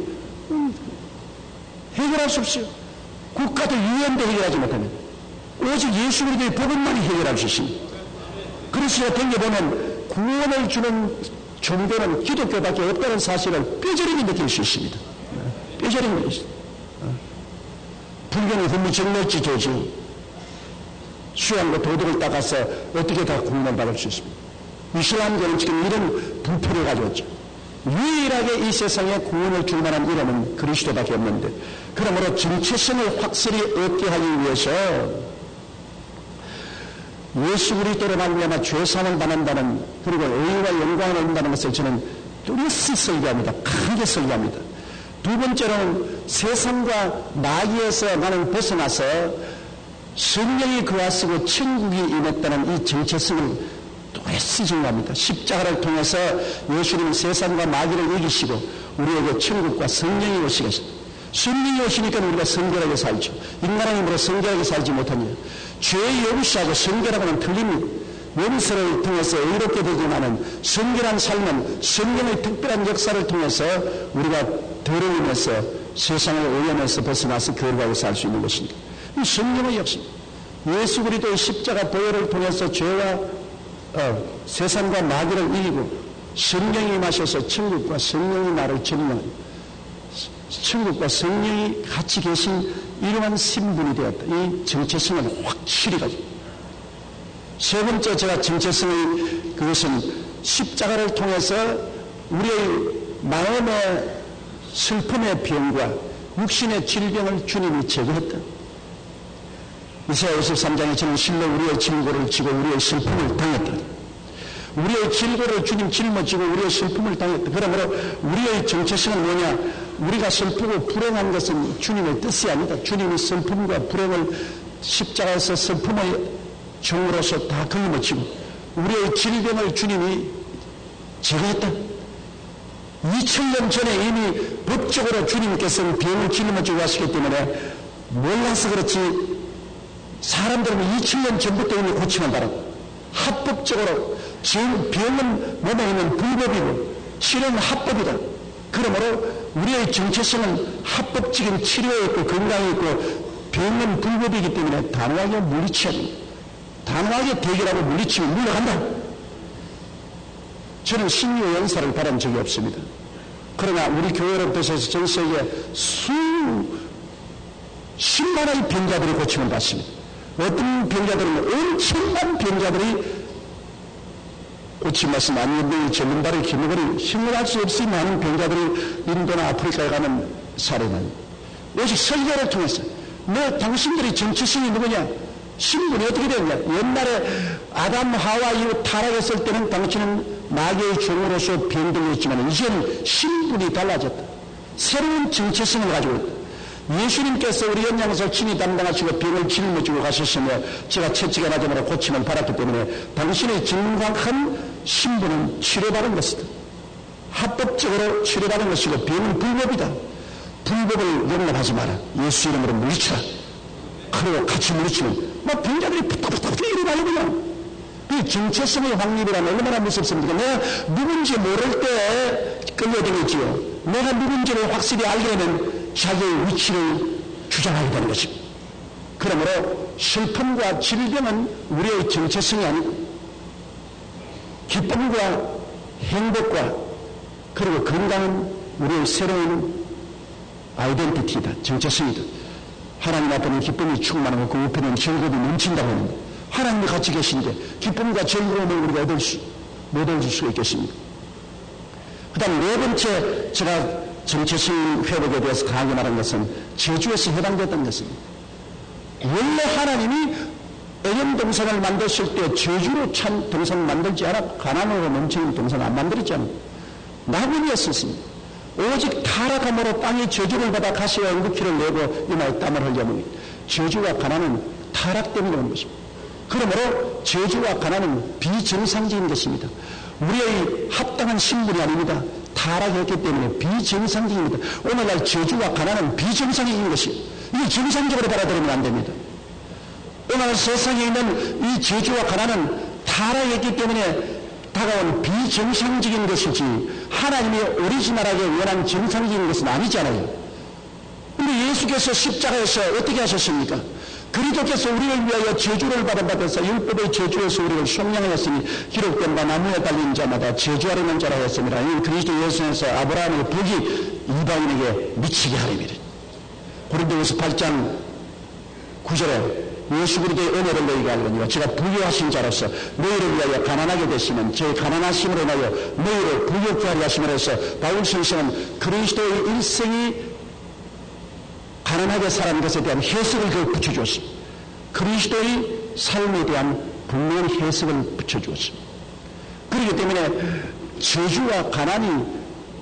해결할 수 없어요. 국가도 유엔도 해결하지 못하면 오직 예수 그리스도의 복음만이 해결할 수 있습니다. 그래서 댕겨보면 구원을 주는 종교는 기독교밖에 없다는 사실을 뼈저리게 느낄 수 있습니다. 뼈저리게 느낄 수 있습니다. 불교는 훈미정멸지조지 수양과 도덕을 닦아서 어떻게 다 구원을 받을 수 있습니다. 이슬람교는 지금 이런 부패를 가져왔죠. 유일하게 이 세상에 구원을 줄 만한 이름은 그리스도밖에 없는데, 그러므로 정체성을 확실히 얻게 하기 위해서 예수 그리스도로 말미암아 죄사함을 받는다는, 그리고 의와 영광을 얻는다는 것을 저는 뚜렷이 설교합니다. 크게 설교합니다. 두 번째로는 세상과 마귀에서 나는 벗어나서 성령이 그와쓰고 천국이 임했다는 이 정체성을 또렷이 증거합니다. 십자가를 통해서 예수님은 세상과 마귀를 이기시고 우리에게 천국과 성령이 오시겠습니다. 성령이 오시니까 우리가 성결하게 살죠. 인간의 힘으로 성결하게 살지 못하냐. 죄의 여부시하고 성결하고는 틀립니다. 용서를 통해서 의롭게 되지만은 성결한 삶은 성령의 특별한 역사를 통해서 우리가 더러움에서 세상의 오염에서 벗어나서 거룩하게 살 수 있는 것입니다. 이 성령의 역사입니다. 예수 그리스도의 십자가 보혈을 통해서 죄와 세상과 마귀를 이기고 성령이 임하셔서 천국과 성령이 나를 증명합니다. 천국과 성령이 같이 계신 이러한 신분이 되었다. 이 정체성을 확실히 가지고. 세 번째 제가 정체성의 그것은 십자가를 통해서 우리의 마음의 슬픔의 병과 육신의 질병을 주님이 제거했다. 이사야 53장에 저는 실로 우리의 질고를 지고 우리의 슬픔을 당했다. 우리의 질고를 주님 짊어지고 우리의 슬픔을 당했다. 그러므로 우리의 정체성은 뭐냐? 우리가 슬프고 불행한 것은 주님의 뜻이 아니다. 주님이 슬픔과 불행을 십자가에서 슬픔의 종으로서 다 걸머치고 우리의 질병을 주님이 제거했다. 2000년 전에 이미 법적으로 주님께서는 병을 짊어지고 하시기 때문에 몰라서 그렇지 사람들은 2000년 전부터 이미 고침을 받았고 합법적으로 병은 몸에 있는 불법이고 치료는 합법이다. 그러므로 우리의 정체성은 합법적인 치료에 있고 건강에 있고 병은 불법이기 때문에 단호하게 물리쳐야 됩니다. 단호하게 대결하고 물리치고 물러간다. 저는 신유 연사를 바란 적이 없습니다. 그러나 우리 교회를 비롯해서 전 세계 수십만의 병자들이 고침을 받습니다. 어떤 병자들은 엄청난 병자들이 고침받습니다. 안면병이 전문발의 기능을 생각할 수 없이 많은 병자들이 인도나 아프리카에 가는 사례는 오직 설교를 통해서 당신들이 정체성이 누구냐? 신분이 어떻게 되느냐? 옛날에 아담 하와 이후 타락했을 때는 당신은 마귀의 종으로서 병들었지만 이제는 신분이 달라졌다. 새로운 정체성을 가지고 있다. 예수님께서 우리 연양에서 친히 담당하시고 병을 짊어지고 가셨으며 제가 채찍에 맞음으로 고침을 받았기 때문에 당신의 정확한 신분은 치료받은 것이다. 합법적으로 치료받은 것이고 병은 불법이다. 불법을 용납하지 마라. 예수 이름으로 물리쳐라. 그리고 같이 물리치면 막 병자들이 푸탁푸탁 일어나요 그냥. 그 정체성의 확립이라면 얼마나 무섭습니까? 내가 누군지 모를 때 끌려다니지요. 내가 누군지를 확실히 알게 되면 자기의 위치를 주장하게 되는 것입니다. 그러므로 슬픔과 질병은 우리의 정체성이 아니고 기쁨과 행복과 그리고 건강은 우리의 새로운 아이덴티티다. 정체성이다. 하나님 앞에는 기쁨이 충만하고 그 옆에는 즐거움이 넘친다고 하는데 하나님이 같이 계신데 기쁨과 즐거움을 우리가 못 얻을 수가 있겠습니까? 그 다음 네 번째 제가 정체성 회복에 대해서 강하게 말한 것은 저주에서 해당됐다는 것입니다. 원래 하나님이 에덴 동산을 만드실 때 저주로 찬 동산을 만들지 않아 가난으로 넘치는 동산을 안 만들었잖아요. 나무이었습니다. 오직 타락함으로 땅이 저주를 받아 가시와 응급기를 내고 이마에 땀을 흘려먹니 저주와 가난은 타락 때문에 온 것입니다. 그러므로 저주와 가난은 비정상적인 것입니다. 우리의 합당한 신분이 아닙니다. 타락했기 때문에 비정상적입니다. 오늘날 저주와 가난은 비정상적인 것이에요. 이게 정상적으로 받아들이면 안 됩니다. 오늘 세상에 있는 이 저주와 가난은 타락했기 때문에 다가온 비정상적인 것이지 하나님이 오리지널하게 원한 정상적인 것은 아니잖아요. 근데 예수께서 십자가에서 어떻게 하셨습니까? 그리스도께서 우리를 위하여 저주를 받아서 율법의 저주에서 우리를 속량하였으니 기록된 바 나무에 달린 자마다 저주하려는 자라 했습니다. 이 그리스도 예수에서 아브라함의 복이 이방인에게 미치게 하리니라. 고린도후서 8장 9절에 예수 그리스도의 은혜를 너희에게 알거니와 제가 부유하신 자로서 너희를 위하여 가난하게 되시면 제 가난하심으로 인하여 너희를 부유케 하려 하심으로 해서 바울 선생은 그리스도의 일생이 가난하게 살아는 것에 대한 해석을 그 붙여주었습니다. 그리스도의 삶에 대한 분명한 해석을 붙여주었습니다. 그렇기 때문에 저주와 가난이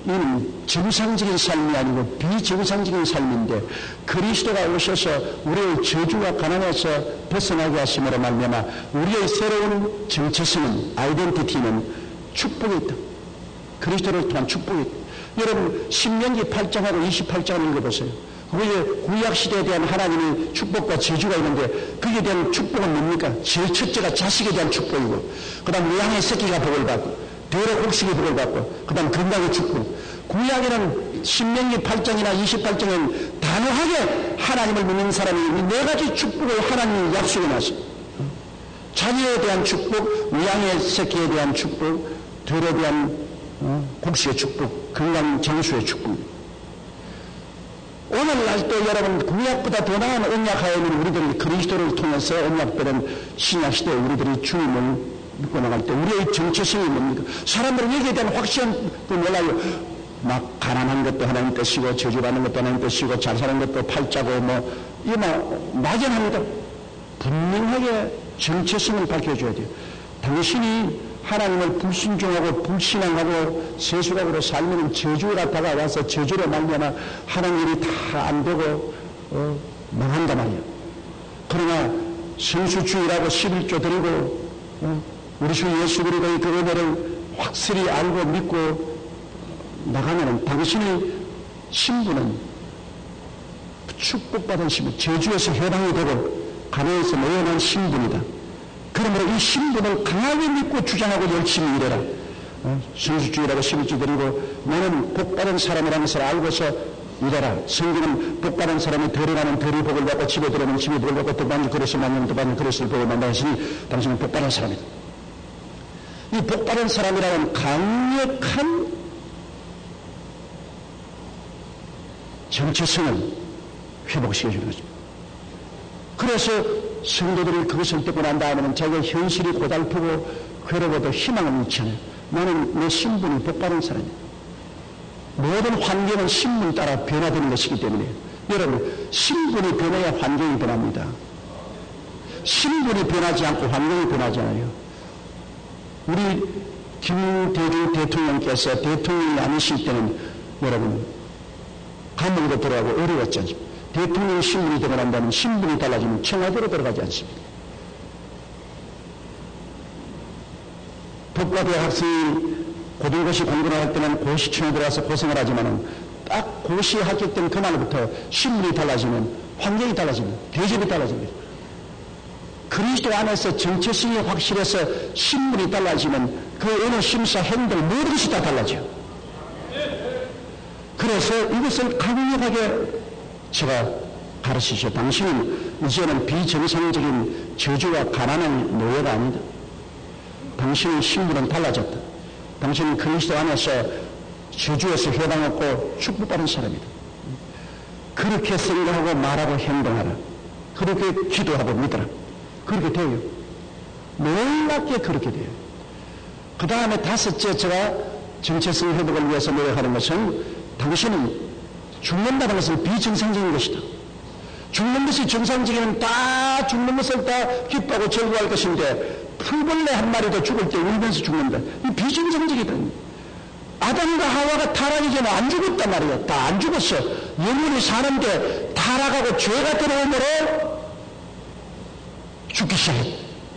정상적인 삶이 아니고 비정상적인 삶인데 그리스도가 오셔서 우리의 저주와 가난에서 벗어나게 하심으로 말미암아 우리의 새로운 정체성은 아이덴티티는 축복이 있다. 그리스도를 통한 축복이 있다. 여러분 신명기 8장하고 28장을 읽어보세요. 거기에 구약시대에 대한 하나님의 축복과 저주가 있는데 거기에 대한 축복은 뭡니까? 제일 첫째가 자식에 대한 축복이고 그 다음 양의 새끼가 복을 받고 대로 곡식이 복을 받고 그 다음 건강의 축복. 구약에는 신명기 8장이나 28장에는 단호하게 하나님을 믿는 사람이 네 가지 축복을 하나님이 약속해 놨어요. 자녀에 대한 축복, 양의 새끼에 대한 축복, 대로에 대한 곡식의 축복, 건강 정수의 축복. 오늘날도 여러분 구약보다 더 나은 언약하에는 우리들이 그리스도를 통해서 언약들은 신약시대에 우리들이 주님을 믿고 나갈 때 우리의 정체성이 뭡니까? 사람들은 여기에 대한 확신도 몰라요. 막 가난한 것도 하나님 뜻이고 저주받는 것도 하나님 뜻이고 잘 사는 것도 팔자고 이게 막연합니다. 분명하게 정체성을 밝혀줘야 돼요. 당신이 하나님을 불순종하고 불신앙하고 세수각으로 살면 저주가 다가와서 저주로 말미암아 하나님이 다 안 되고 망한단 말이에요. 그러나 성수주의라고 11조 드리고 우리 주 예수 그리스도의 그 은혜를 확실히 알고 믿고 나가면은 당신의 신분은 축복받은 신분, 저주에서 해방이 되고 가난에서 내어난 신분이다. 그러므로 이 신분을 강하게 믿고 주장하고 열심히 일해라. 성수주의라고 11조 드리고 나는 복받은 사람이라는 것을 알고서 일해라. 성경은 복받은 사람이 덜이 나면 덜이 복을 받고 집에 들어오면 집에 복을 받고 더 받는 그릇을 만나면 더 받는 그릇을 복을 만나 했으니 당신은 복받은 사람이다. 이 복받은 사람이라는 강력한 정체성을 회복시켜주는 거죠. 그래서 성도들이 그것을 듣고 난 다음에는 자기가 현실이 고달프고 괴로워도 희망을 잃지 않아요. 나는 내 신분이 복받은 사람이야. 모든 환경은 신분 따라 변화되는 것이기 때문에 여러분 신분이 변해야 환경이 변합니다. 신분이 변하지 않고 환경이 변하지 않아요. 우리 김대중 대통령께서 대통령이 아니실 때는 여러분 감옥으로 들어가고 어려웠지 않습니까? 대통령의 신분이 되고 난 다음에 신분이 달라지면 청와대로 들어가지 않습니다. 법과대 학생이 고등고시 공부를 할 때는 고시청에 들어가서 고생을 하지만은 딱 고시 합격된 그날부터 신분이 달라지면 환경이 달라집니다. 대접이 달라집니다. 그리스도 안에서 정체성이 확실해서 신분이 달라지면 그 어느 심사 행동 모든 것이 다 달라져요. 그래서 이것을 강력하게 제가 가르치죠. 당신은 이제는 비정상적인 저주와 가난의 노예가 아니다. 당신의 신분은 달라졌다. 당신은 그리스도 안에서 저주에서 해방받고 축복받은 사람이다. 그렇게 생각하고 말하고 행동하라. 그렇게 기도하고 믿어라. 그렇게 돼요. 놀랍게 그렇게 돼요. 그 다음에 다섯째, 제가 정체성 회복을 위해서 노력하는 것은 당신은 죽는다는 것은 비정상적인 것이다. 죽는 것이 정상적이면 다 죽는 것을 다 기뻐하고 즐거워할 것인데 풀벌레 한 마리도 죽을 때 울면서 죽는다. 이 비정상적이다. 아담과 하와가 타락이 전에 안 죽었단 말이야. 다 안 죽었어. 영원히 사는데 타락하고 죄가 들어오므로 죽기 시작했다.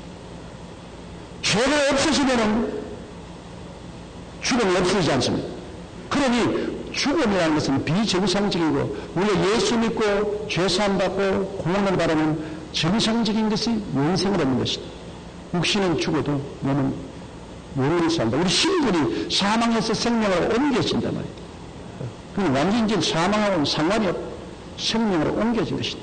죄가 없어지면은 죽음이 없어지지 않습니다. 그러니 죽음이라는 것은 비정상적이고 우리가 예수 믿고 죄사함 받고 구원을 바라는 정상적인 것이 영생을 얻는 것이다. 육신은 죽어도 몸은 영원히 산다. 우리 신분이 사망해서 생명으로 옮겨진단 말이에요. 그건 완전히 사망하고는 상관이 없고 생명으로 옮겨진 것이다.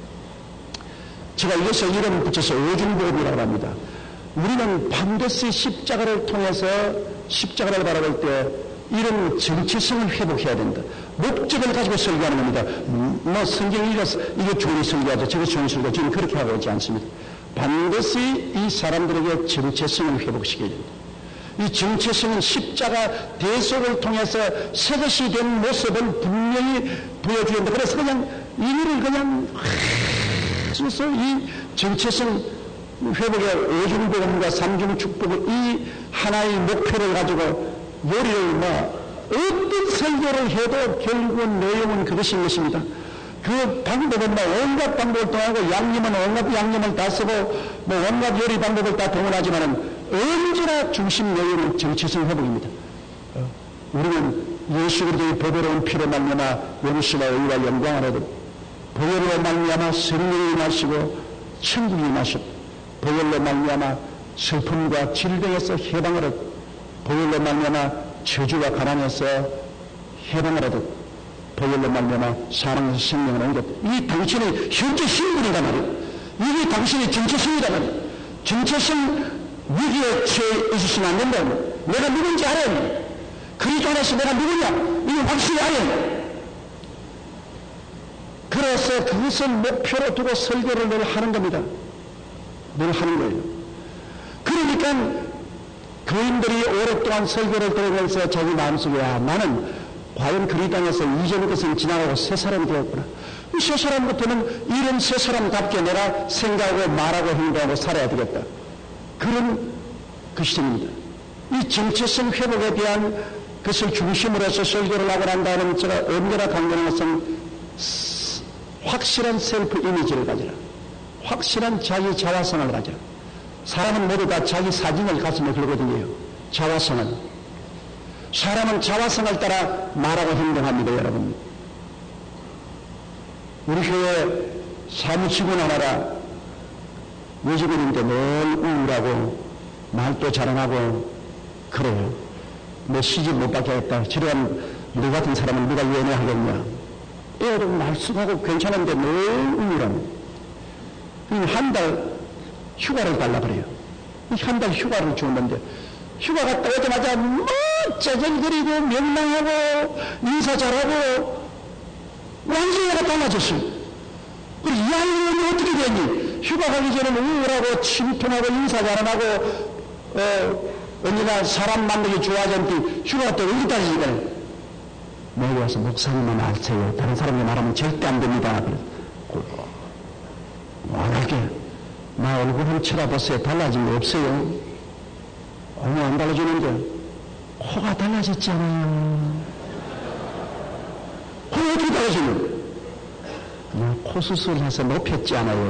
제가 이것을 이름 붙여서 오중보험이라고 합니다. 우리는 반드시 십자가를 통해서 십자가를 바라볼 때 이런 정체성을 회복해야 된다. 목적을 가지고 설교하는 겁니다. 뭐 성경이 이게 좋은 설교하죠. 저게 좋은 설교. 저는 그렇게 하고 있지 않습니다. 반드시 이 사람들에게 정체성을 회복시켜야 된다. 이 정체성은 십자가 대속을 통해서 새것이 된 모습을 분명히 보여줘야 된다. 그래서 그냥 이를 그냥 그래서 이 정체성 회복의 오중복음과 삼중축복을 이 하나의 목표를 가지고 요리를 어떤 설교를 해도 결국은 내용은 그것인 것입니다. 그 방법은 온갖 방법을 통하고 양념은 온갖 양념을 다 쓰고 온갖 요리 방법을 다 동원하지만은 언제나 중심 내용은 정체성 회복입니다. 우리는 예수 그리스도의 보배로운 피로 말미암아 용서와 의와 영광을 얻고 보혈로 말미암아 성령이 임하시고 천국이 임하셨고 보혈로 말미암아 슬픔과 질병에서 해방을 얻고 보혈로 말미암아 저주와 가난에서 해방을 얻고 보혈로 말미암아 사랑에서 생명을 얻고 이 당신의 현재 신분이란 말이에요. 이게 당신의 정체성이란 말이에요. 정체성 위기에 처해 있으시면 안 된다. 내가 누군지 알아야 그리스도 안에서 내가 누구냐 이거 확실히 알아야 그래서 그것을 목표로 두고 설교를 늘 하는 겁니다. 늘 하는 거예요. 그러니까 교인들이 오랫동안 설교를 들으면서 자기 마음속에 나는 과연 그리스도 안에서 이전 것은 지나가고 새 사람이 되었구나. 이 새 사람부터는 이런 새 사람답게 내가 생각하고 말하고 행동하고 살아야 되겠다. 그런 것입니다. 이 정체성 회복에 대한 것을 중심으로 해서 설교를 하고 난 다음에 제가 언제나 강조하는 것은 확실한 셀프 이미지를 가지라. 확실한 자기 자화성을 가지라. 사람은 모두 다 자기 사진을 가슴에 들고 다녀요. 자화성을. 사람은 자화성을 따라 말하고 행동합니다, 여러분. 우리 교회 사무직원 하나라 외직원인데 늘 우울하고 말도 자랑하고 그래요. 내 시집 못 받게 했다. 저런 너 같은 사람은 누가 연애하겠냐. 애도 말쑥하고 괜찮은데 늘 우울합니다. 한 달 휴가를 달라버려요. 한 달 휴가를 주었는데 휴가 갔다 오자마자 짜증거리고 명랑하고 인사 잘하고 완전히 애가 달라졌어요. 그래서 이 아이는 어떻게 됐니? 휴가 가기 전에는 우울하고 침통하고 인사 잘하고 언니가 사람 만나기 좋아하는데 휴가 갔다 어디 다니니까 내가 와서 목사님만 아세요. 다른 사람이 말하면 절대 안 됩니다. 안 할게. 나 얼굴 좀 쳐다보세요. 달라진 거 없어요. 어머 안 달라지는데 코가 달라졌잖아요. 코가 어떻게 달라지는? 코 수술해서 높였지 않아요.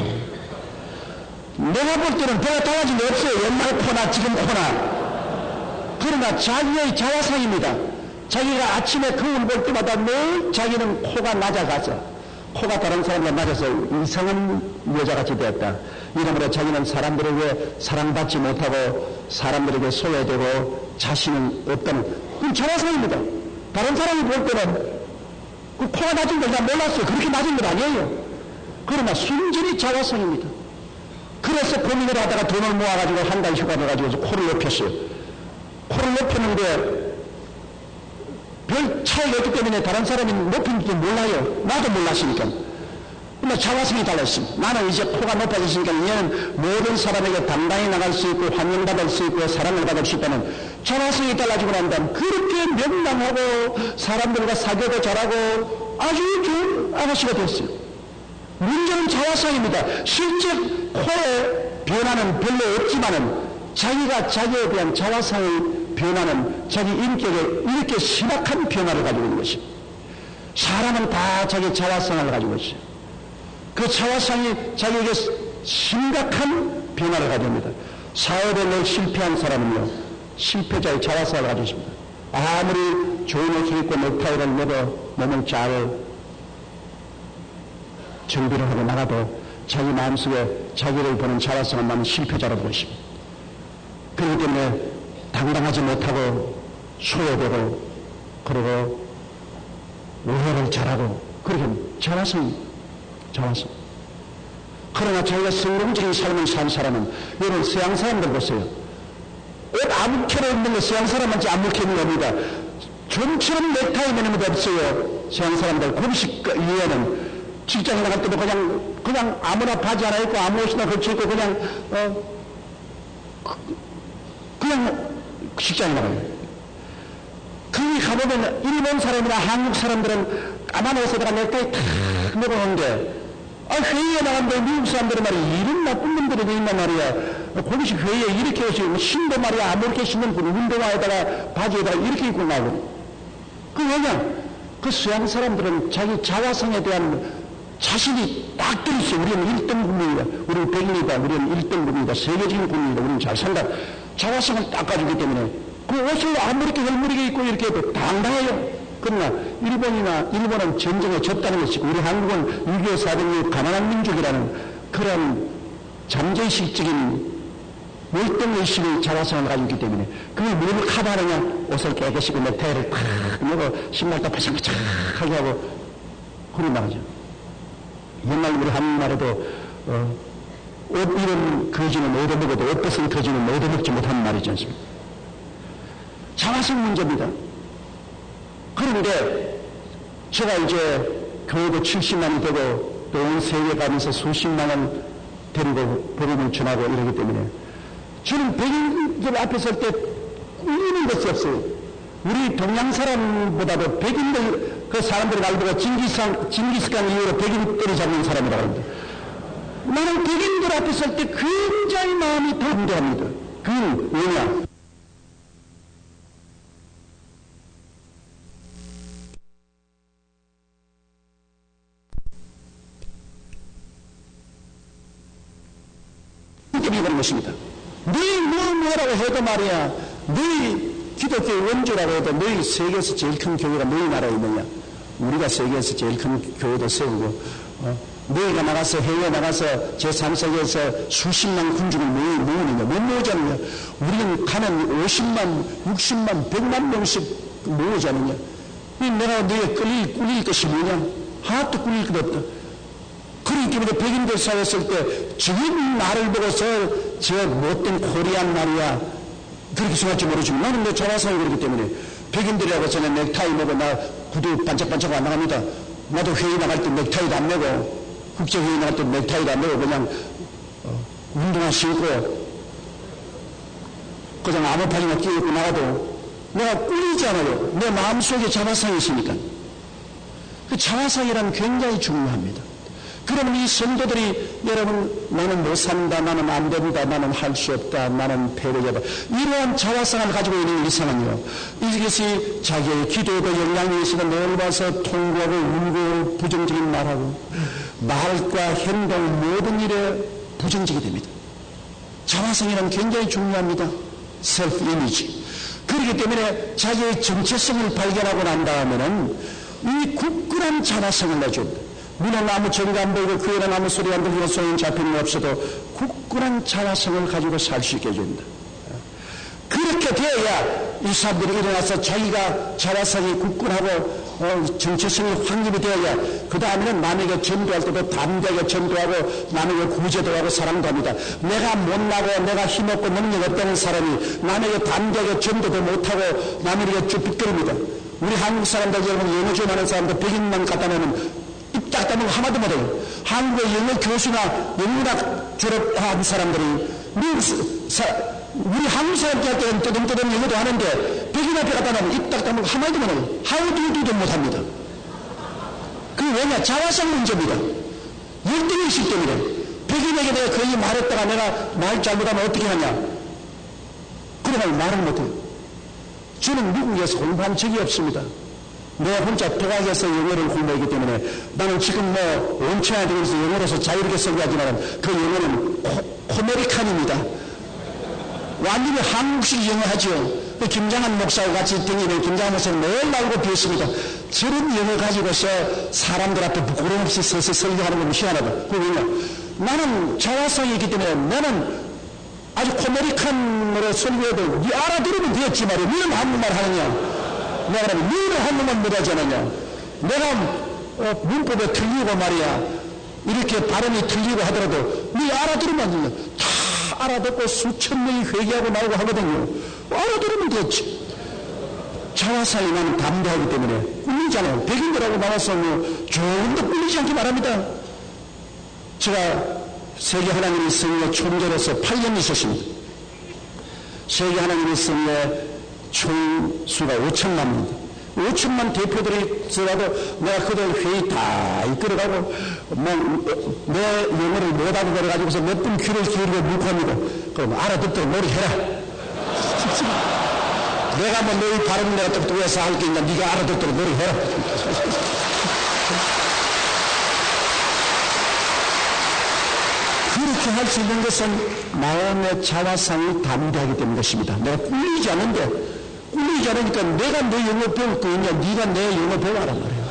내가 볼 때는 배가 달라진 게 없어요. 옛날 코나 지금 코나. 그러나 자기의 자화상입니다. 자기가 아침에 거울 볼 때마다 늘 자기는 코가 낮아가서 코가 다른 사람과 낮아서 이상한 여자같이 되었다. 이러므로 자기는 사람들에게 사랑받지 못하고 사람들에게 소외되고 자신은 없다는 그건 자화상입니다. 다른 사람이 볼 때는 그 코가 낮은 걸 난 몰랐어요. 그렇게 낮은 건 아니에요. 그러나 순전히 자화상입니다. 그래서 고민을 하다가 돈을 모아가지고 한 달 휴가를 가지고 코를 높였어요. 코를 높였는데 별 차이가 없기 때문에 다른 사람이 높인 줄 몰라요. 나도 몰랐으니까. 근데 자화성이 달랐습니다. 나는 이제 코가 높아졌으니까 얘는 모든 사람에게 당당히 나갈 수 있고 환영받을 수 있고 사랑을 받을 수 있다는 자화성이 달라지고 난 다음 그렇게 명랑하고 사람들과 사귀어도 잘하고 아주 좋은 아가씨가 됐어요. 문제는 자화성입니다. 실제 코의 변화는 별로 없지만은 자기가 자기에 대한 자화성의 변화는 자기 인격에 이렇게 심각한 변화를 가지고 있는 것입니다. 사람은 다 자기 자화성을 가지고 있어요. 그 자화성이 자기에게 심각한 변화를 가집니다. 사업에 늘 실패한 사람은요, 실패자의 자화성을 가지고 있습니다. 아무리 좋은 옷을 입고 넥타이를 매고 몸을 잘 정비를 하고 나가도 자기 마음속에 자기를 보는 자화성은 나는 실패자로 보고 있습니다. 그렇기 때문에 당당하지 못하고 소외되고 그리고 오해를 잘하고 그렇게 자화성. 그러나 자기가 성공적인 삶을 산 사람은 여러분 서양 사람들 보세요. 옷 아무렇게나 입는 거 서양 사람한테 아무렇게 입는 겁니다. 좀처럼 넥타이 매는 것도 없어요. 서양 사람들 공식 이해는 직장에 나갈 때도 그냥 아무나 바지 하나 입고 아무 옷이나 걸쳐입고 그냥 직장에 나가요. 거기 가보면 일본 사람이나 한국 사람들은 까만 옷에다가 넥타이 탁 매고 오는데 회의에 나갔는데 미국 사람들은 말이야 이런 나쁜 놈들이 돼 있단 말이야. 공식 회의에 이렇게 오시고 신도 말이야 아무렇게 신는 분 운동화에다가 바지에다가 이렇게 입고 나오고 그 왜냐 그 서양 사람들은 자기 자화성에 대한 자신이 딱 들있어요. 우리는 1등 국민이다. 우리는 백인이다. 우리는 1등 국민이다. 세계적인 국민이다. 우리는 잘 산다. 자화성을 딱 가지기 때문에 그 옷을 아무렇게 헐물이게 입고 이렇게 해도 당당해요. 그러나 일본은 전쟁에 졌다는 것이고 우리 한국은 6.25 사병이 가난한 민족이라는 그런 잠재의식적인 월등의식의 자화성을 가지고 있기 때문에 그걸 뭘 커버하느냐 옷을 깨끗이 입고 넥타이를 탁 하고 신발도 바짝바짝하게 하고 그런 말이죠. 옛날 우리 한말에도 옷 입은 거지는 얻어먹어도 옷 벗은 거지는 얻어먹지 못하는 말이지 않습니까? 자화성 문제입니다. 그런데 제가 이제 교회도 70만이 되고 또 온 세계 가면서 수십만 원 데리고 복음을 전하고 이러기 때문에 저는 백인들 앞에 설 때 꿀리는 것이 없어요. 우리 동양 사람보다도 백인들 그 사람들을 알고 징기스칸 이후로 백인들이 잡는 사람이라고 합니다. 나는 백인들 앞에 설 때 굉장히 마음이 담대합니다. 그건 왜냐? 이런 것입니다. 너희 뭐라고 해도 말이야. 너희 기독교의 원조라고 해도 너희 세계에서 제일 큰 교회가 너희 나라에 있느냐. 우리가 세계에서 제일 큰 교회도 세우고 너희가 나가서 해외에 나가서 제3세계에서 수십만 군중을 모으느냐. 못 모으지 않느냐. 우리는 가면 50만 60만 100만 명씩 모으지 않느냐. 내가 너희가 꿀릴 것이 뭐냐. 하나도 꿀릴 것 없다. 그렇기 때문에 백인들 사회에 있을 때 지금 나를 보고서 저 못된 코리안 말이야 그렇게 생각할지 모르지만 나는 내 자화성이 그렇기 때문에 백인들이라고 저는 넥타이 매고 나 구두 반짝반짝 안 나갑니다. 나도 회의 나갈 때 넥타이도 안 매고 국제회의 나갈 때 넥타이도 안 매고 그냥 운동화 신고 그냥 아무 팔이나 끼고 나가도 내가 꿀리지 않아요. 내 마음속에 자화성이 있으니까. 그 자화성이란 굉장히 중요합니다. 그러면 이 성도들이 여러분 나는 못 산다, 나는 안 된다, 나는 할 수 없다, 나는 패배자다 이러한 자화성을 가지고 있는 이상은요 이것이 자기의 기도에도 영향이 있어서 넓어서 통구하고 울고 부정적인 말하고 말과 행동 모든 일에 부정적이 됩니다. 자화성이란 굉장히 중요합니다. 셀프 이미지. 그렇기 때문에 자기의 정체성을 발견하고 난 다음에는 이 굳건한 자화성을 내줍니다. 문에 나무 소리가 안 보이고 귀에는 나무 소리가 안 들리고 소리는 잡히는 게 없어도 굳건한 자화성을 가지고 살 수 있게 해줍니다. 그렇게 되어야 이 사람들이 일어나서 자기가 자화성이 굳건하고 정체성이 확립이 되어야 그 다음에는 남에게 전도할 때도 담대하게 전도하고 남에게 구제도 하고 사랑도 합니다. 내가 못나고 내가 힘없고 능력 없다는 사람이 남에게 담대하게 전도도 못하고 남에게 쭉 빗거립니다. 우리 한국 사람들 여러분 영어 좀 하는 사람들 백인만 갖다 놓으면 입 딱 다물고 하나도 못해요. 한국의 영어 교수나 영문학 졸업한 사람들이 우리 한국 사람들한테는 뜨듬뜨듬 영어도 하는데 백인 앞에 갖다 놓으면 입 딱 다물고 한마디도 못해요. How do you do 도 못합니다. 그게 왜냐? 자화상 문제입니다. 열등의식 때문에. 백인에게 내가 거의 말했다가 내가 말 잘못하면 어떻게 하냐? 그러면 말을 못해요. 저는 미국에서 공부한 적이 없습니다. 내가 혼자 도각에서 영어를 공부하기 때문에 나는 지금 온천에 들어서 영어로서 자유롭게 설교하지만 그 영어는 코메리칸입니다. 완전히 한국식 영어 하죠. 김장한 목사와 같이 등이면 김장한 목사는 매일 나오고 비었습니다. 저런 영어 가지고서 사람들 앞에 부끄러움 없이 서서 설교하는 건 희한하다. 그 왜냐? 나는 자화상이 있기 때문에 나는 아주 코메리칸으로 설교해도 네 알아들으면 되었지 말이야. 너는 한국말 하느냐? 내가 그러면 너는 한국말 못하지 않느냐? 내가 문법에 틀리고 말이야. 이렇게 발음이 틀리고 하더라도 네 알아들으면 안 되냐? 다 알아듣고 수천 명이 회개하고 나오고 하거든요. 알아들으면 됐지. 자화상이 나는 담대하기 때문에 꿀리잖아요. 백인들하고 나와서 조금도 꿀리지 않게 말합니다. 제가 세계 하나님의 성회 총재로서 8년 있었습니다. 세계 하나님의 성회 총수가 5천만입니다. 5천만 대표들이 있어도 내가 그들 회의 다 이끌어가고 내 영어를 못하고 그래가지고서 몇 분 귀를 기울이고 묵합니다. 그럼 알아듣도록 노력해라. 내가 너희 발음 내가 똑똑해서 할 게 있냐? 네가 알아듣도록 노력해라. 그렇게 할 수 있는 것은 마음의 자화상이 담대하기 때문인 것입니다. 내가 꿀리지 않으니까 내가 너 영어 배울 거 있냐? 네가 내 영어 배워라 말이야.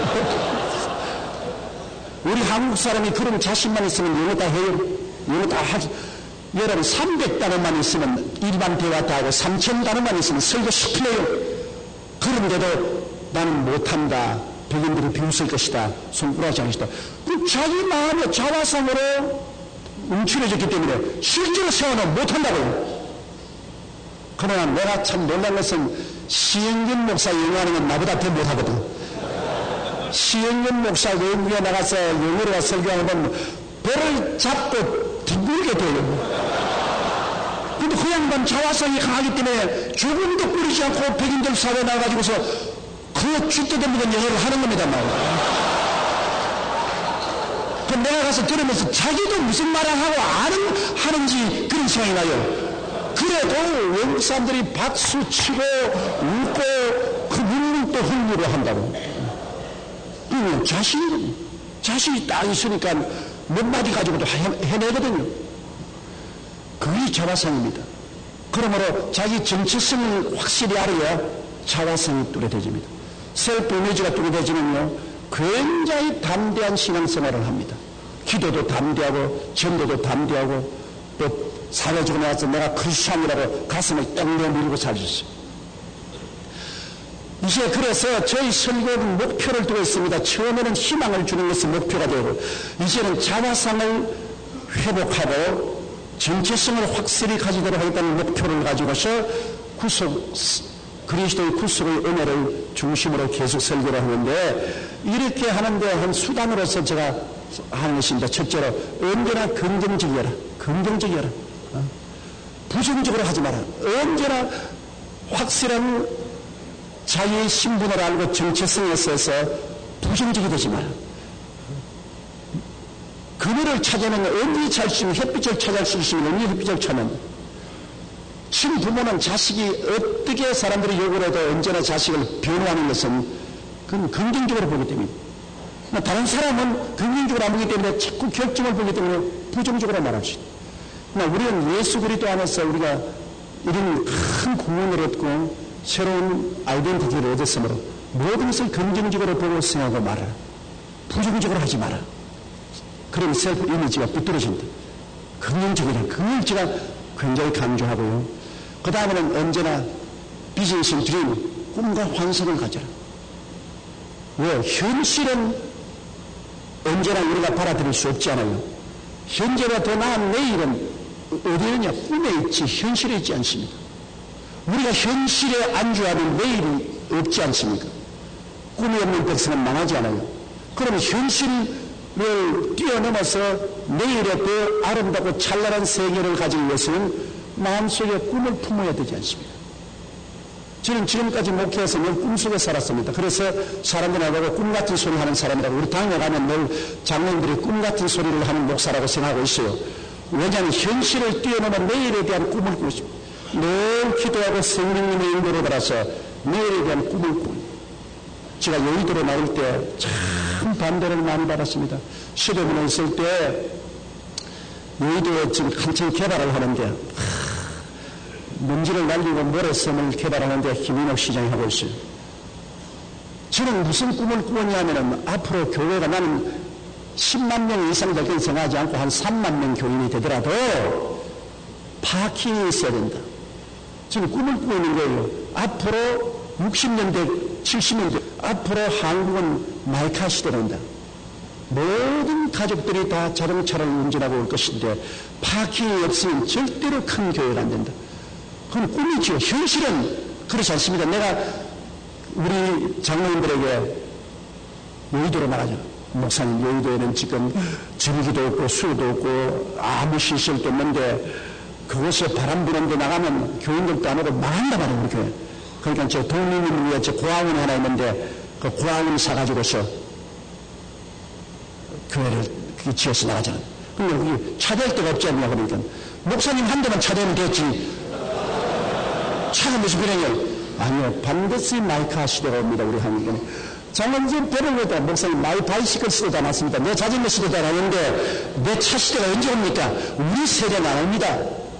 우리 한국 사람이 그런 자신만 있으면 영어 다 해요. 영어 다 하지. 여러분 300단어만 있으면 일반 대화 다 하고 3000단어만 있으면 설교 10분해요. 그런데도 나는 못한다. 백인들이 비웃을 것이다. 손꾸라지 않으시다. 그 자기 마음의 자화상으로 움츠려졌기 때문에 실제로 세워는 못한다고요. 그러나 내가 참 놀란 것은 시행균 목사 영어하는 건 나보다 더 못하거든. 시행균 목사 외국에 나가서 영어로 설교하는 건 배를 잡고 뒹굴게 돼요. 근데 그 양반 자화성이 강하기 때문에 조금도 꿀리지 않고 백인들 사회에 나가지고서 그 쥐뜯어먹은 영어를 하는 겁니다. 그 내가 가서 들으면서 자기도 무슨 말을 하고 하는지 그런 생각이 나요. 그래도 외국 사람들이 박수 치고 웃고 그 눈물도 흘리고 한다고. 그러면 자신이 딱 있으니까 몇 마디 가지고도 해내거든요. 그게 자화상입니다. 그러므로 자기 정체성을 확실히 알아야 자화성이 뚜렷해집니다. 셀프 이미지가 뚜렷해지면요 굉장히 담대한 신앙생활을 합니다. 기도도 담대하고 전도도 담대하고 또 사회적으로 나와서 내가 크리스찬이라고 가슴을 딱 내밀고 살았어요. 이제 그래서 저희 설교는 목표를 두고 있습니다. 처음에는 희망을 주는 것이 목표가 되고 이제는 자화상을 회복하고 정체성을 확실히 가지도록 하겠다는 목표를 가지고서 그리스도의 구속의 은혜를 중심으로 계속 설교를 하는데 이렇게 하는데 한 수단으로서 제가 하는 것입니다. 첫째로 언제나 긍정적이어라. 긍정적이어라. 부정적으로 하지 마라. 언제나 확실한 자기의 신분을 알고 정체성에 있어서 부정적이 되지 마라. 그늘을 찾아내는 언제 찾을 수 있는 햇빛을 찾을 수 있으면 언제 햇빛을 찾는 친부모는 자식이 어떻게 사람들이 욕을 해도 언제나 자식을 변호하는 것은 그건 긍정적으로 보기 때문에 다른 사람은 긍정적으로 안 보기 때문에 자꾸 결점을 보기 때문에 부정적으로 말할 수 있다. 우리는 예수 그리스도 안에서 우리가 이런 큰 구원을 얻고 새로운 아이덴티티를 얻었으므로 모든 것을 긍정적으로 보고 생각하고 말아라. 부정적으로 하지 마라. 그러면 셀프 이미지가 붙들어진다. 긍정적이라. 긍정적이가 굉장히 강조하고요. 그 다음에는 언제나 비즈니스 드림, 꿈과 환상을 가져라. 왜? 현실은 언제나 우리가 받아들일 수 없지 않아요. 현재보다 더 나은 내일은 어디에 있냐? 꿈에 있지 현실에 있지 않습니까? 우리가 현실에 안주하는 내일이 없지 않습니까? 꿈이 없는 백성은 망하지 않아요. 그럼 현실을 뛰어넘어서 내일에 더 아름답고 찬란한 세계를 가지기 위해서는 마음속에 꿈을 품어야 되지 않습니까? 저는 지금까지 목회에서 늘 꿈속에 살았습니다. 그래서 사람들이 나보고 꿈같은 소리 하는 사람이라고, 우리 당에 가면 늘 장로님들이 꿈같은 소리를 하는 목사라고 생각하고 있어요. 왜냐하면 현실을 뛰어넘어 내일에 대한 꿈을 꾸고 있습니다. 늘 기도하고 성령님의 인도를 받아서 내일에 대한 꿈을 꾸고, 제가 여의도로 나올 때 참 반대를 많이 받았습니다. 시대문에 있을 때 여의도에 지금 한참 개발을 하는데 먼지를 날리고 모래섬을 개발하는데 김인옥 시장이 하고 있어요. 저는 무슨 꿈을 꾸었냐면은 앞으로 교회가 나는 10만 명 이상 될 건 생각하지 않고 한 3만 명 교인이 되더라도 파킹이 있어야 된다. 저는 꿈을 꾸고 있는 거예요. 앞으로 60년대, 70년대, 앞으로 한국은 마이카 시대로 온다. 모든 가족들이 다 자동차를 운전하고 올 것인데 파킹이 없으면 절대로 큰 교회가 안 된다. 그건 꿈이죠. 현실은 그렇지 않습니다. 내가 우리 장로님들에게 여의도로 말하죠. 목사님, 여의도에는 지금 전기도 없고 수도 없고 아무 시설도 없는데 그곳에 바람 부는 데 나가면 교인들도 안 오고 망한다 말이에요, 우리 교회. 그러니까 저 독립을 위해 저 고아원 하나 있는데 그 고아원 사가지고서 교회를 지어서 나가잖아요. 근데 거기 차댈 데가 없지 않냐 그러니까 목사님 한 대만 차대면 됐지. 차가 무슨 필요해요? 아니요, 반드시 마이카 시대가 옵니다, 우리 한국에는. 장로님 배를 보다 목사님 마이바이시클 시대도 안 왔습니다. 내 자전거 시대도 안 왔는데 내 차 시대가 언제 옵니까? 우리 세대는 안 옵니다.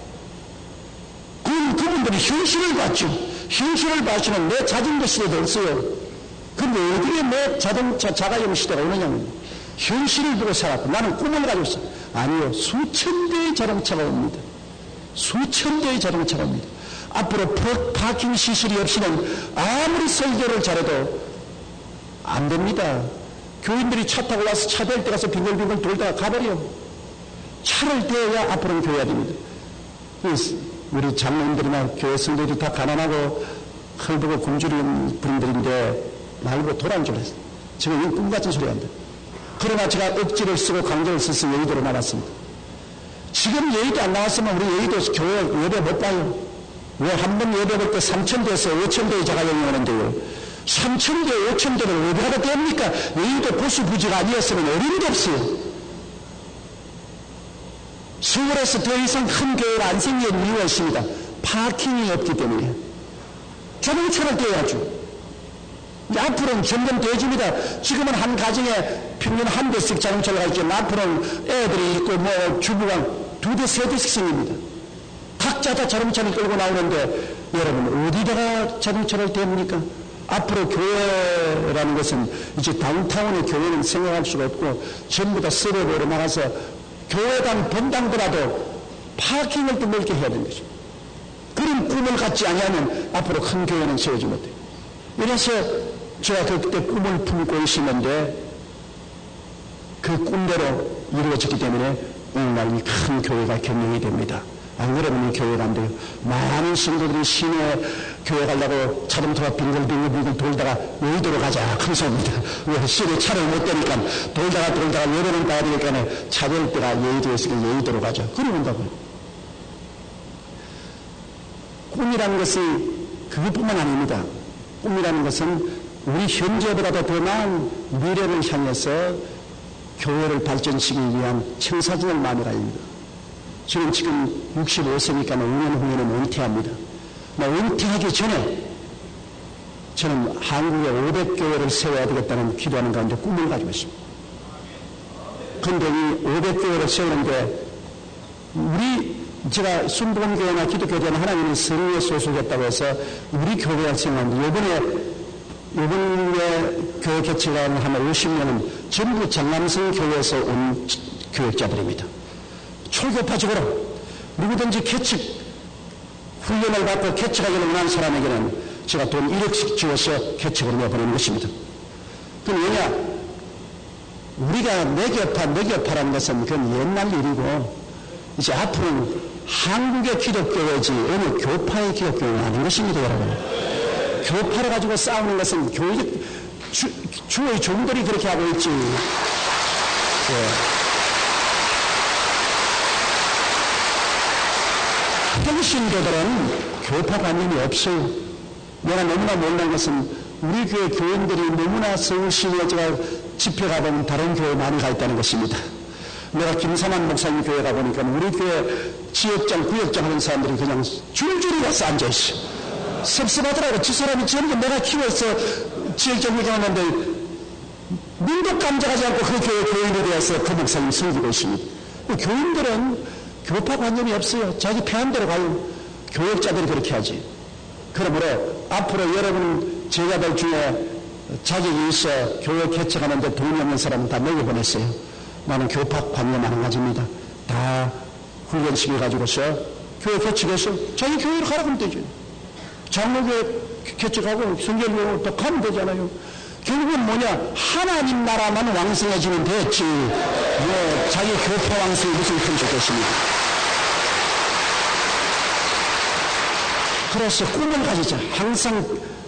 그분들이 현실을 봤죠. 현실을 봐주는 내 자전거 시대도 없어요. 근데 어디에 내 자동차 자가용 시대가 오느냐면 현실을 보고 살았고 나는 꿈을 가지고 있어. 아니요, 수천 대의 자동차가 옵니다. 수천 대의 자동차가 옵니다. 앞으로 파킹 시설이 없이는 아무리 설교를 잘해도 안 됩니다. 교인들이 차 타고 와서 차 댈 때 가서 빙글빙글 돌다가 가버려. 차를 대야 앞으로는 교회가 됩니다. 우리 장로님들이나 교회 성도들이 다 가난하고 헐벗고 굶주린 분들인데 말고 돌아온 줄 알았어요. 지금 이 꿈같은 소리 한다. 그러나 제가 억지를 쓰고 강제를 써서 여의도로 나왔습니다. 지금 여의도 안 나왔으면 우리 여의도에서 교회 예배 못 봐요. 왜 한 번 예배 볼 때 3,000대에서 5,000대의 자가용이 오는데요. 3,000대, 5,000대를 어디 가도 됩니까? 여의도 보수 부지가 아니었으면 어림도 없어요. 서울에서 더 이상 큰 교회가 안 생긴 이유가 있습니다. 파킹이 없기 때문에. 자동차를 떼야죠. 앞으로는 점점 더해집니다. 지금은 한 가정에 평균 한 대씩 자동차를 가지고 앞으로는 애들이 있고 뭐 주부가 2대, 3대씩 생깁니다. 각자 다 자동차를 끌고 나오는데 여러분 어디다가 자동차를 댑니까? 앞으로 교회라는 것은 이제 다운타운의 교회는 생각할 수가 없고 전부 다 서버로 나가서 교회당 본당더라도 파킹을 또 넓게 해야 되는 거죠. 그런 꿈을 갖지 않으면 앞으로 큰 교회는 세우지 못해요. 이래서 제가 그때 꿈을 품고 있었는데 그 꿈대로 이루어졌기 때문에 오늘날 이 큰 교회가 경영이 됩니다. 안 그러면 이 교회가 안 돼요. 많은 성도들이 시내 교회 가려고 자동차가 빙글빙글 돌다가 여의도로 가자 큰 소리입니다. 왜 시내 차를 못 대니까 돌다가 여름은 가야 되니까 차될 때가 여의도에 있으니까 여의도로 가자. 그러는다고요. 꿈이라는 것이 그것뿐만 아닙니다. 꿈이라는 것은 우리 현재보다도 더 나은 미래를 향해서 교회를 발전시키기 위한 청사진의 마음이라입니다. 저는 지금 65세니까 5년 후에는 은퇴합니다. 은퇴하기 전에 저는 한국에 500교회를 세워야 되겠다는 기도하는 가운데 꿈을 가지고 있습니다. 그런데 이 500교회를 세우는데 제가 순복음교회나 기독교회나 하나님의 성령에 소속했다고 해서 우리 교회가 생각하는데 이번에 교회 개최가 한 50년은 전부 장남성 교회에서 온 교역자들입니다. 초교파적으로 누구든지 개척 훈련을 받고 개척하기를 원하는 사람에게는 제가 돈 1억씩 주어서 개척을 내보내는 것입니다. 그건 뭐냐? 우리가 내교파라는 것은 그건 옛날 일이고, 이제 앞으로는 한국의 기독교회지 어느 교파의 기독교회는 아닌 것입니다, 여러분. 교파를 가지고 싸우는 것은 주의 종들이 그렇게 하고 있지. 평신교들은 교파 관념이 없어요. 내가 너무나 놀란 것은 우리 교회 교인들이 너무나 서울시내 제가 집회 가보면 다른 교회 많이 가 있다는 것입니다. 내가 김사만 목사님 교회 가보니까 우리 교회 지역장, 구역장 하는 사람들이 그냥 줄줄이 가서 앉아있어. 섭섭하더라고. 저 사람이 전부 내가 키워서 지역장 구역하는데 눈도 깜짝하지 않고 그 교회 교인에 대해서 그 목사님 섬기고 있습니다. 교인들은 교파 관념이 없어요. 자기 편한 대로 가요. 교역자들이 그렇게 하지. 그러므로 앞으로 여러분 제자들 중에 자격이 있어 교회 개척하는데 돈이 없는 사람은 다 먹여보냈어요. 나는 교파 관념 안 가집니다. 다 훈련시켜가지고서 교회 개척해서 자기 교회로 가라고 하면 되죠. 장로교회 개척하고 성결교회 또 가면 되잖아요. 결국은 뭐냐? 하나님 나라만 왕성해지면 됐지. 뭐 자기 교파 왕성이 무슨 큰 좋겠습니까? 그래서 꿈을 가지자. 항상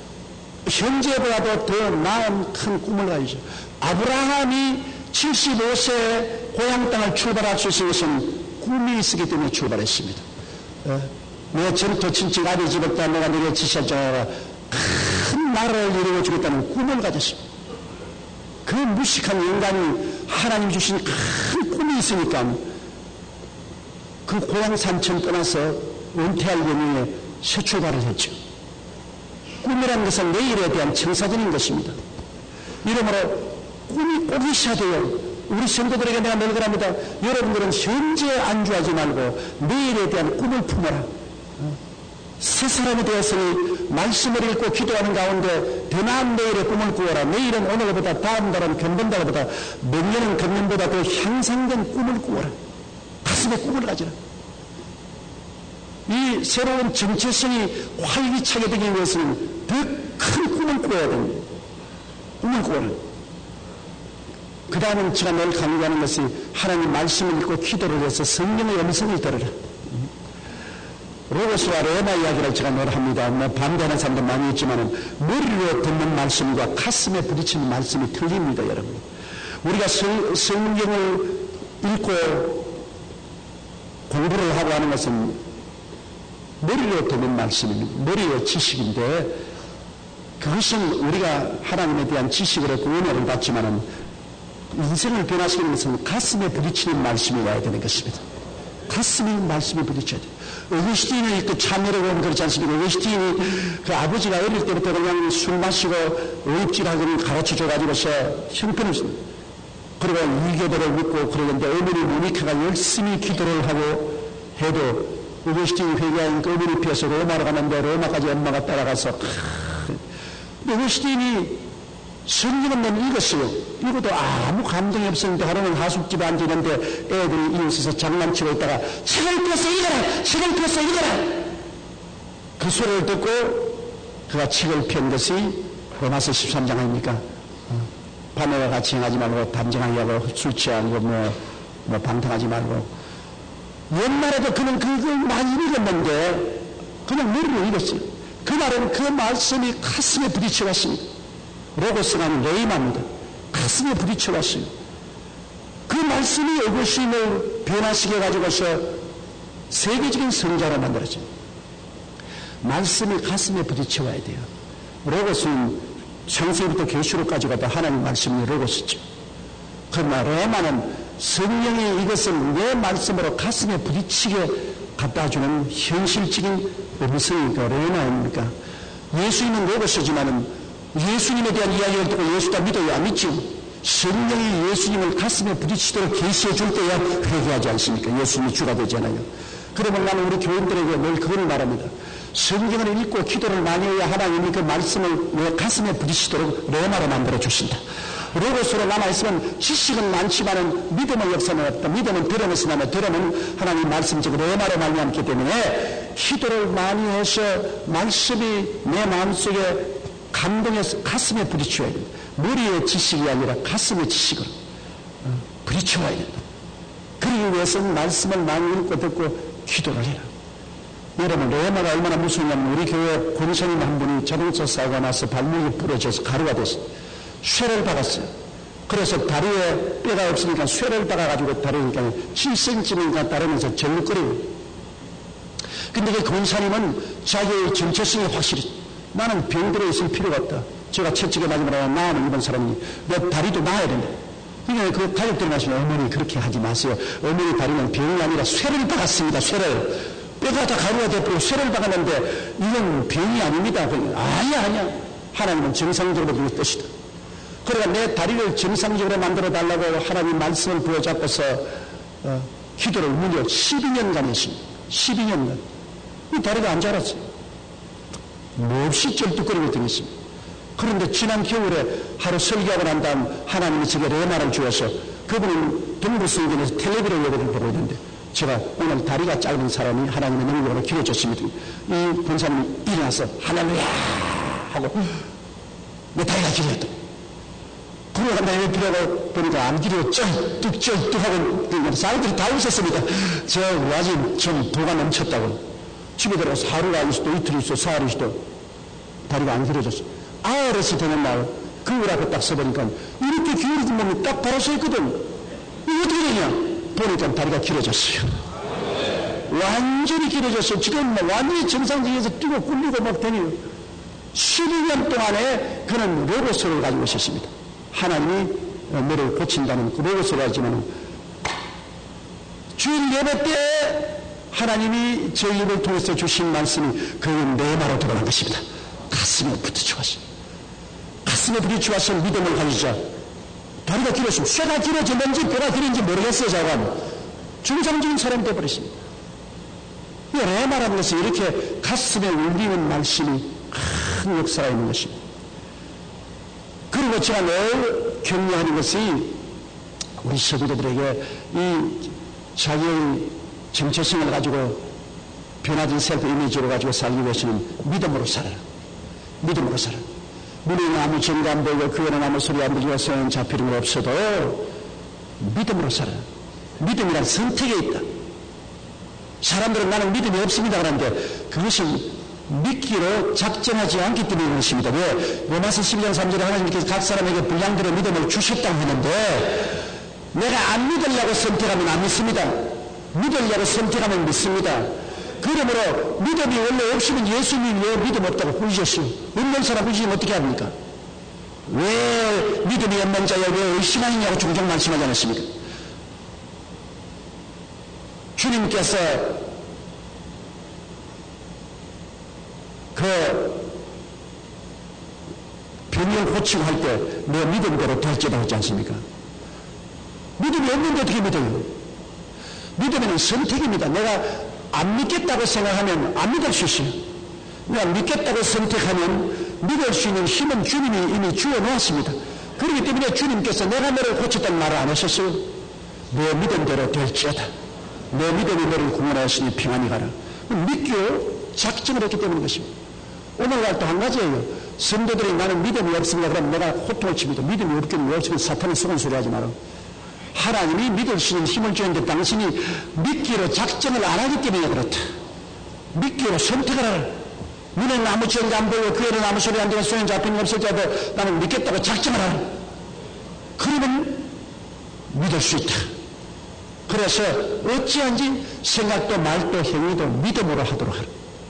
현재보다도 더 나은 큰 꿈을 가지자. 아브라함이 75세에 고향 땅을 출발할 수 있는 것은 꿈이 있었기 때문에 출발했습니다. 내 전토 친척 아비 집을 따 내가 내게 지시할 정하라. 큰 나라를 이루어 주겠다는 꿈을 가졌습니다. 그 무식한 인간이 하나님 주신 큰 꿈이 있으니까 그 고향 산천 떠나서 은퇴할 연휴에 새 출발을 했죠. 꿈이라는 것은 내일에 대한 청사전인 것입니다. 이러므로 꿈이 꼭 있어야 돼요. 우리 성도들에게 내가 늘 그럽니다. 여러분들은 현재에 안주하지 말고 내일에 대한 꿈을 품어라. 새 사람이 되었으니 말씀을 읽고 기도하는 가운데 더 나은 내일의 꿈을 꾸어라. 내일은 오늘보다 다음 달은 금번달보다 내년은 금년보다 더 향상된 꿈을 꾸어라. 가슴에 꿈을 가지라. 이 새로운 정체성이 활기차게 되기 위해서는 더 큰 꿈을 꾸어야 됩니다. 꿈을 꾸어라. 그 다음은 제가 늘 강조하는 것이 하나님 말씀을 읽고 기도를 해서 성령의 음성을 들으라. 로고스와 레마 이야기를 제가 늘 합니다. 뭐 반대하는 사람도 많이 있지만 머리로 듣는 말씀과 가슴에 부딪히는 말씀이 틀립니다, 여러분. 우리가 성경을 읽고 공부를 하고 하는 것은 머리로 듣는 말씀입니다. 머리의 지식인데 그것은 우리가 하나님에 대한 지식으로 은혜를 받지만은 인생을 변화시키는 것은 가슴에 부딪히는 말씀이 와야 되는 것입니다. 가슴에 말씀이 부딪혀야 돼요. 어거스틴이 그 참여를 보면 그렇지 않습니까? 어거스틴이 그 아버지가 어릴 때부터 그냥 술 마시고 어입질하고 가르쳐줘가지고서 형편없습니다. 그리고 일교도를 믿고 그러는데 어머니 모니카가 열심히 기도를 하고 해도 어거스틴이 회개하니까 어머니 피해서 로마로 가는데 로마까지 엄마가 따라가서 어거스틴이 성경은 난 읽었어요. 읽어도 아무 감동이 없었는데 하루는 하숙집에 앉았는데 애들이 이웃에서 장난치고 있다가 책을 펴서 읽어라! 책을 펴서 읽어라! 그 소리를 듣고 그가 책을 편 것이 로마서 13장 아닙니까? 밤에 같이 행하지 말고 담정하게 하고 술 취하고 뭐 방탕하지 말고 옛날에도 그는 그걸 많이 읽었는데 그냥 머리로 읽었어요. 그날은 그 말씀이 가슴에 부딪혀 왔습니다. 로고스가 아닌 레이마입니다. 가슴에 부딪혀 왔어요. 그 말씀이 어거스틴을 변화시켜가지고서 세계적인 성자로 만들어져요. 말씀이 가슴에 부딪혀 와야 돼요. 로고스는 창세기부터 계시록까지 가다 하나님 말씀이 로고스죠. 그러나 레마는 성령이 이것을 내 말씀으로 가슴에 부딪히게 갖다주는 현실적인 음성이니까 레마입니까? 예수님은 로고스지만은 예수님에 대한 이야기를 듣고 예수다 믿어요? 안 믿죠? 성령이 예수님을 가슴에 부딪히도록 계시해 줄 때야 회개하지 않습니까? 예수님이 주가 되잖아요. 그러면 나는 우리 교인들에게 늘 그걸 말합니다. 성경을 읽고 기도를 많이 해야 하나님이 그 말씀을 내 가슴에 부딪히도록 레마로 만들어 주신다. 로고스로 남아있으면 지식은 많지만은 믿음의 역사는 없다. 믿음은 들음에서 나면 들음은 하나님 말씀적으로 레마로 말미암기 때문에 기도를 많이 해서 말씀이 내 마음속에 감동해서 가슴에 부딪혀야 된다. 머리의 지식이 아니라 가슴의 지식으로 부딪혀야 된다. 그러기 위해서는 말씀을 많이 읽고 듣고 기도를 해라. 여러분, 레마가 얼마나 무서웠냐면 우리 교회 권사님 한 분이 자동차 사고가 나서 발목이 부러져서 가루가 됐어요. 쇠를 박았어요. 그래서 다리에 뼈가 없으니까 쇠를 박아가지고 다리니까 7cm니까 다르면서 절룩거려요. 근데 그 권사님은 자기의 정체성이 확실히 나는 병들어 있을 필요가 없다. 제가 채찍에 맞으면 나음을 입은 사람이 내 다리도 나아야 된다. 그러니까 그 가족들 마시면 어머니 그렇게 하지 마세요. 어머니 다리는 병이 아니라 쇠를 박았습니다. 쇠를. 뼈가 다 가루가 돼버리고 쇠를 박았는데 이건 병이 아닙니다. 아니야. 하나님은 정상적으로 그 뜻이다. 그러니까 내 다리를 정상적으로 만들어 달라고 하나님 말씀을 부여잡고서 기도를 무려 12년간 했습니다. 12년간. 이 다리가 안 자랐어요. 몹시 쩔뚝거리고 있습니다. 그런데 지난 겨울에 하루 설교하고 난 다음 하나님이 제게 레마를 주어서 그분은 동부성전에서 텔레비전 예배를 보고 있는데 제가 오늘 다리가 짧은 사람이 하나님의 능력으로 길어졌습니다. 이 권사님이 일어나서 할렐루야 하고 내 다리가 길어졌다. 그러고 예배 필요하고 보니까 안 길어 쩔뚝 하고 사람들이 다 웃었습니다. 저 와진 좀 도가 넘쳤다고. 집에 들어가서 하루가 있을 수도 이틀이 있을 수도 사흘이 있을 수도 다리가 안 길어졌어. 아열에서 되는 날 그걸 앞에 딱 서보니까 이렇게 기울어진 몸이 딱 바로 서 있거든. 이거 어떻게 되냐? 보니까 다리가 길어졌어요. 완전히 길어졌어요. 지금 완전히 정상적에서 뛰고 굴리고 막 다니요. 12년 동안에 그는 로고스를 가지고 있었습니다. 하나님이 너를 고친다는 그 로고스를 하지만 주일 예배 때 하나님이 저희 입을 통해서 주신 말씀이 그건 내 말로 들어간 것입니다. 가슴에 부딪혀왔어요. 가슴에 부딪혀와서 믿음을 가지자. 다리가 길었으면 쇠가 길어졌는지 뼈가 길었는지 모르겠어요. 자관 중상적인 사람이 되어버렸습니다. 이 레마라는 것은 이렇게 가슴에 울리는 말씀이 큰 역사가 있는 것입니다. 그리고 제가 늘 격려하는 것이 우리 성도들에게 이 자기의 정체성을 가지고 변화된 셀프 이미지로 가지고 살기 위해서는 믿음으로 살아라. 믿음으로 살아라. 문에는 아무 증거 안 보이고 교회는 아무 소리 안 들리고 소용 잡히는 건 없어도 믿음으로 살아라. 믿음이란 선택에 있다. 사람들은 나는 믿음이 없습니다 그러는데 그것은 믿기로 작정하지 않기 때문에 그렇습니다. 왜? 로마서 12장 3절에 하나님께서 각 사람에게 분량대로 믿음을 주셨다고 하는데 내가 안 믿으려고 선택하면 안 믿습니다. 믿으려고 선택하면 믿습니다. 그러므로 믿음이 원래 없으면 예수님이 왜 믿음 없다고 부르셨어요? 없는 사람 부르시면 어떻게 합니까? 왜 믿음이 없는 자여 왜 의심하느냐고 종종 말씀하지 않았습니까? 주님께서 그 병을 고치고 할 때 내 믿음대로 될지다 하지 않습니까? 믿음이 없는데 어떻게 믿어요? 믿음은 선택입니다. 내가 안 믿겠다고 생각하면 안 믿을 수 있어요. 내가 믿겠다고 선택하면 믿을 수 있는 힘은 주님이 이미 주어놓았습니다. 그렇기 때문에 주님께서 내가 너를 고쳤다는 말을 안 하셨어요. 내 믿음대로 될지어다. 내 믿음이 너를 구원하시니 평안히 가라. 믿기로 작정을 했기 때문인 것입니다. 오늘날 또 한 가지예요. 성도들이 나는 믿음이 없습니다. 그럼 내가 호통을 칩니다. 믿음이 없겠는 왜 없으면 사탄이 속은 소리 하지 마라. 하나님이 믿을 수 있는 힘을 주는데 당신이 믿기로 작정을 안 하기 때문에 그렇다. 믿기로 선택을 하라. 눈에는 아무 증거 안 보이고 귀에는 아무 소리 안 들리고 소용 잡히는 거 없을지라도 나는 믿겠다고 작정을 하라. 그러면 믿을 수 있다. 그래서 어찌한지 생각도 말도 행위도 믿음으로 하도록 하라.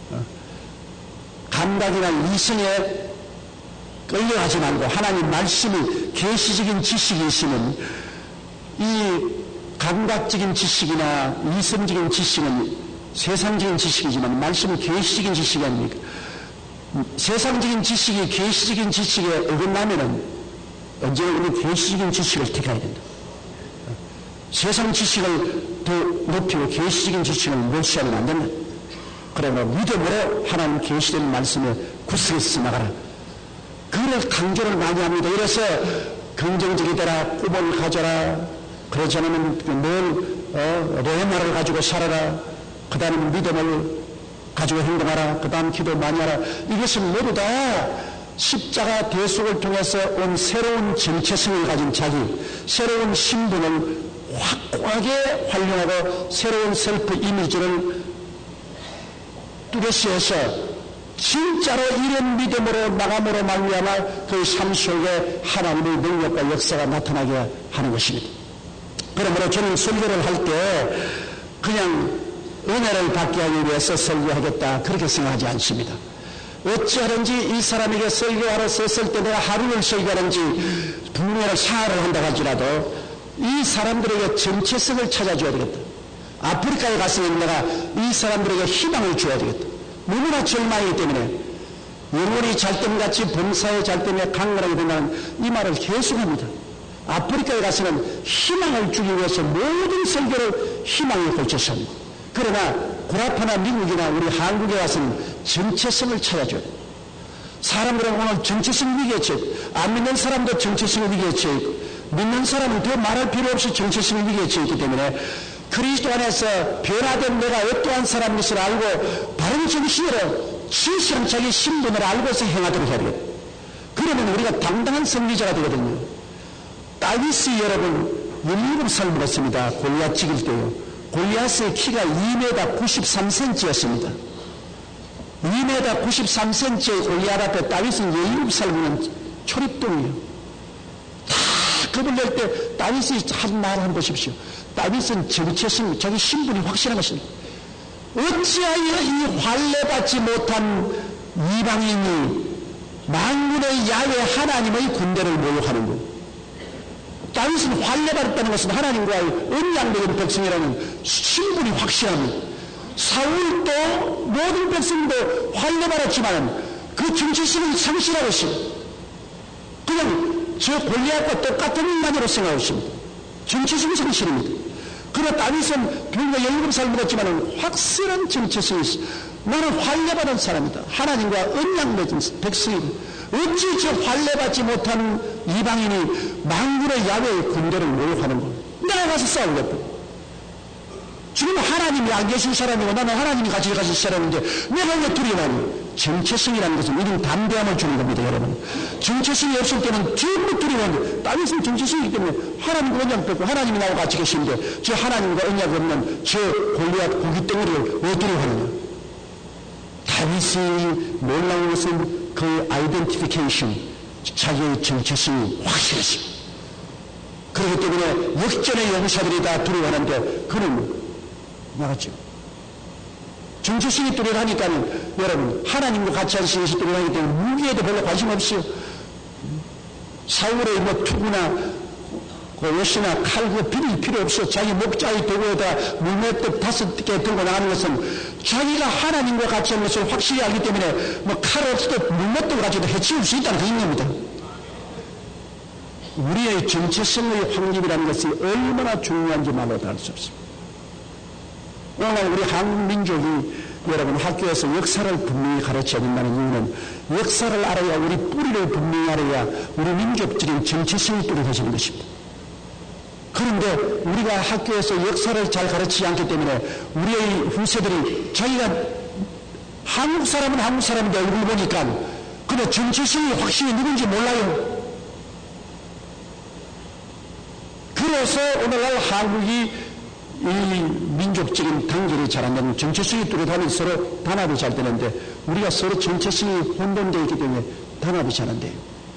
감각이나 이성에 끌려가지 말고 하나님 말씀이 계시적인 지식이 있으면 이 감각적인 지식이나 이성적인 지식은 세상적인 지식이지만 말씀은 계시적인 지식이 아닙니까? 세상적인 지식이 계시적인 지식에 어긋나면은 언제나 우리 계시적인 지식을 택해야 된다. 세상 지식을 더 높이고 계시적인 지식을 몰수하면 안 된다. 그러므로 믿음으로 하나님 계시된 말씀에 굳세서 나가라. 그걸 강조를 많이 합니다. 이래서 긍정적이더라, 꿈을 가져라. 그러지 않으면 늘 레마를 가지고 살아라. 그 다음에 믿음을 가지고 행동하라. 그 다음 기도 많이 하라. 이것은 모두 다 십자가 대속을 통해서 온 새로운 정체성을 가진 자기, 새로운 신분을 확고하게 활용하고 새로운 셀프 이미지를 뚜렷이 해서 진짜로 이런 믿음으로 나감으로 말미암아 그 삶 속에 하나님의 능력과 역사가 나타나게 하는 것입니다. 그러므로 저는 설교를 할 때 그냥 은혜를 받게 하기 위해서 설교하겠다 그렇게 생각하지 않습니다. 어찌하든지 이 사람에게 설교하러 썼을 때 내가 하루를 설교하는지 분명히 사활을 한다 할지라도 이 사람들에게 정체성을 찾아줘야 되겠다. 아프리카에 갔으면 내가 이 사람들에게 희망을 줘야 되겠다. 너무나 절망이기 때문에 영혼이 잘됨같이 범사에 잘됨에 강건하게 된다는 이 말을 계속합니다. 아프리카에 가서는 희망을 주기 위해서 모든 설교를 희망에 걸쳐서 합니다. 그러나 구라파나 미국이나 우리 한국에 가서는 정체성을 찾아줘야 돼요. 사람들은 오늘 정체성 위기에 처해 있고 안 믿는 사람도 정체성 위기에 처해 있고 믿는 사람은 더 말할 필요 없이 정체성 위기에 처해 있기 때문에 그리스도 안에서 변화된 내가 어떠한 사람인 것을 알고 바른 정신으로 진실한 자기 신분을 알고서 행하도록 해야 돼요. 그러면 우리가 당당한 승리자가 되거든요. 다윗이 여러분 17살 먹었습니다. 골리앗 죽일 때요. 골리앗의 키가 2m 93cm였습니다. 2m 93cm의 골리앗 앞에 다윗은 17살 먹는 초립동이에요. 다 겁을 낼 때 다윗이 한 말 한번 보십시오. 다윗은 정체성, 자기 신분이 확실한 것입니다. 어찌하여 이 환례받지 못한 이방인이 만군의 야훼 하나님의 군대를 모욕하는 것. 다윗은 환례받았다는 것은 하나님과의 언약된 백성이라는 신분이 확실합니다. 사울도 모든 백성도 환례받았지만 그 정체성을 상실하고 있습니다. 그냥 저 골리앗과 똑같은 인간으로 생각하고 있습니다. 정체성 상실입니다. 그러나 다윗은 병과 17살 먹었지만 확실한 정체성이 있어. 나는 환례받은 사람이다. 하나님과 언약 맺은 백성이다. 어찌 저 환례받지 못하는 이방인이 만군의 야훼의 군대를 모욕하는 것. 내가 가서 싸우겠다. 지금 하나님이 안 계신 사람이고 나는 하나님이 같이 가신 사람인데 내가 왜 두려워하니? 정체성이라는 것은 이런 담대함을 주는 겁니다, 여러분. 정체성이 없을 때는 전부 두려워하는데 다윗은 정체성이기 때문에 하나님과 언약 맺고 하나님이 나와 같이 계시는데 저 하나님과 언약 없는 저 골리앗 고깃덩어리를 왜 두려워하느냐? 다윗이 놀라운 것은 그 아이덴티피케이션, 자기의 정체성이 확실했습니다. 그렇기 때문에 역전의 용사들이 다 두려워하는데 그는 나갔죠. 정체성이 뚜렷하니까는 여러분 하나님과 같이 하시는 것이 뚜렷하기 때문에 무기에도 별로 관심 없어요. 사울의 뭐 투구나 옷이나 칼 그 빌릴 필요 없어. 자기 목자의 도구에다 물맷돌 5개 들고 나가는 것은 자기가 하나님과 같이 하는 것을 확실히 알기 때문에 뭐 칼 없어도 물맷돌 가지고 해치울 수 있다는 그 의미입니다. 우리의 정체성의 확립이라는 것이 얼마나 중요한지 말로도 알 수 없습니다. 오늘 우리 한국 민족이 여러분 학교에서 역사를 분명히 가르쳐야 된다는 이유는 역사를 알아야 우리 뿌리를 분명히 알아야 우리 민족적인 정체성이 뚜렷해지는 것입니다. 그런데 우리가 학교에서 역사를 잘 가르치지 않기 때문에 우리의 후세들이 자기가 한국 사람은 한국 사람인데 얼굴 보니까 근데 정체성이 확실히 누군지 몰라요. 그래서 오늘날 한국이 이 민족적인 단결이 잘 안 되는 정체성이 뚜렷하면 서로 단합이 잘 되는데 우리가 서로 정체성이 혼돈되어 있기 때문에 단합이 잘 안 돼요.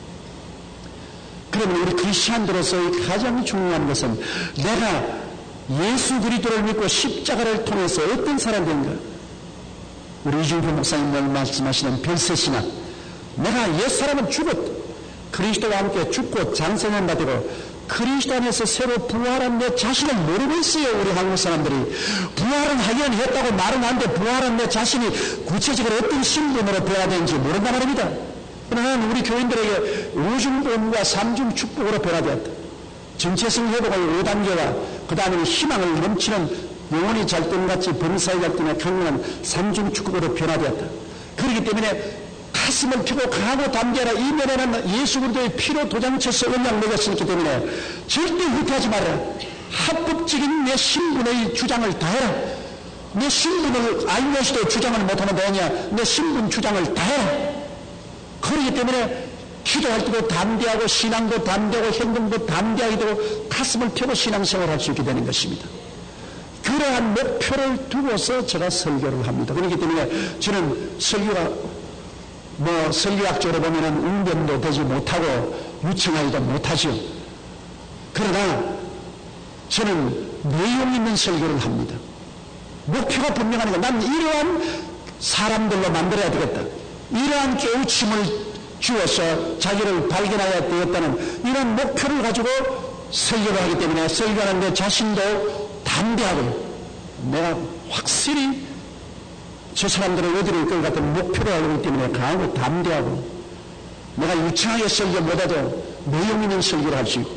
그러면 우리 크리스찬들로서의 가장 중요한 것은 내가 예수 그리스도를 믿고 십자가를 통해서 어떤 사람인가? 우리 이중표 목사님들 말씀하시는 별세신학. 내가 옛사람은 죽었다. 그리스도와 함께 죽고 장생한 바 되고 그리스도 안에서 새로 부활한 내 자신을 모르고 있어요. 우리 한국 사람들이. 부활은 하긴 했다고 말은 하는데 부활한 내 자신이 구체적으로 어떤 신분으로 변화되는지 모른단 말입니다. 그러나 우리 교인들에게 우중보험과 삼중 축복으로 변화되었다. 정체성 회복을 5단계와 그 다음에 희망을 넘치는 영혼이 잘됨같이 범사의 갈등에 강건한 삼중 축복으로 변화되었다. 그렇기 때문에 가슴을 펴고 강하고 담대하라. 이면에는 예수 그리스도의 피로 도장쳐서 언약 맺었기 때문에 절대 후퇴하지 말아라. 합법적인 내 신분의 주장을 다해라. 내 신분을 알면서도 주장을 못하면 뭐냐? 내 신분 주장을 다해라. 그렇기 때문에 기도할 때도 담대하고 신앙도 담대하고 행동도 담대하게 되고 가슴을 펴고 신앙생활을 할 수 있게 되는 것입니다. 그러한 목표를 두고서 제가 설교를 합니다. 그렇기 때문에 저는 설교가 설교학적으로 보면은 웅변도 되지 못하고 유창하지도 못하죠. 그러나 저는 내용 있는 설교를 합니다. 목표가 분명하니까 난 이러한 사람들로 만들어야 되겠다. 이러한 깨우침을 주어서 자기를 발견해야 되겠다는 이런 목표를 가지고 설교를 하기 때문에 설교하는 내 자신도 담대하고 내가 확실히 저 사람들을 어디로 이끌 것 같은 목표를 알고 있기 때문에 강하고 담대하고 내가 유창하게 설교 못해도 내용 있는 설교를 할 수 있고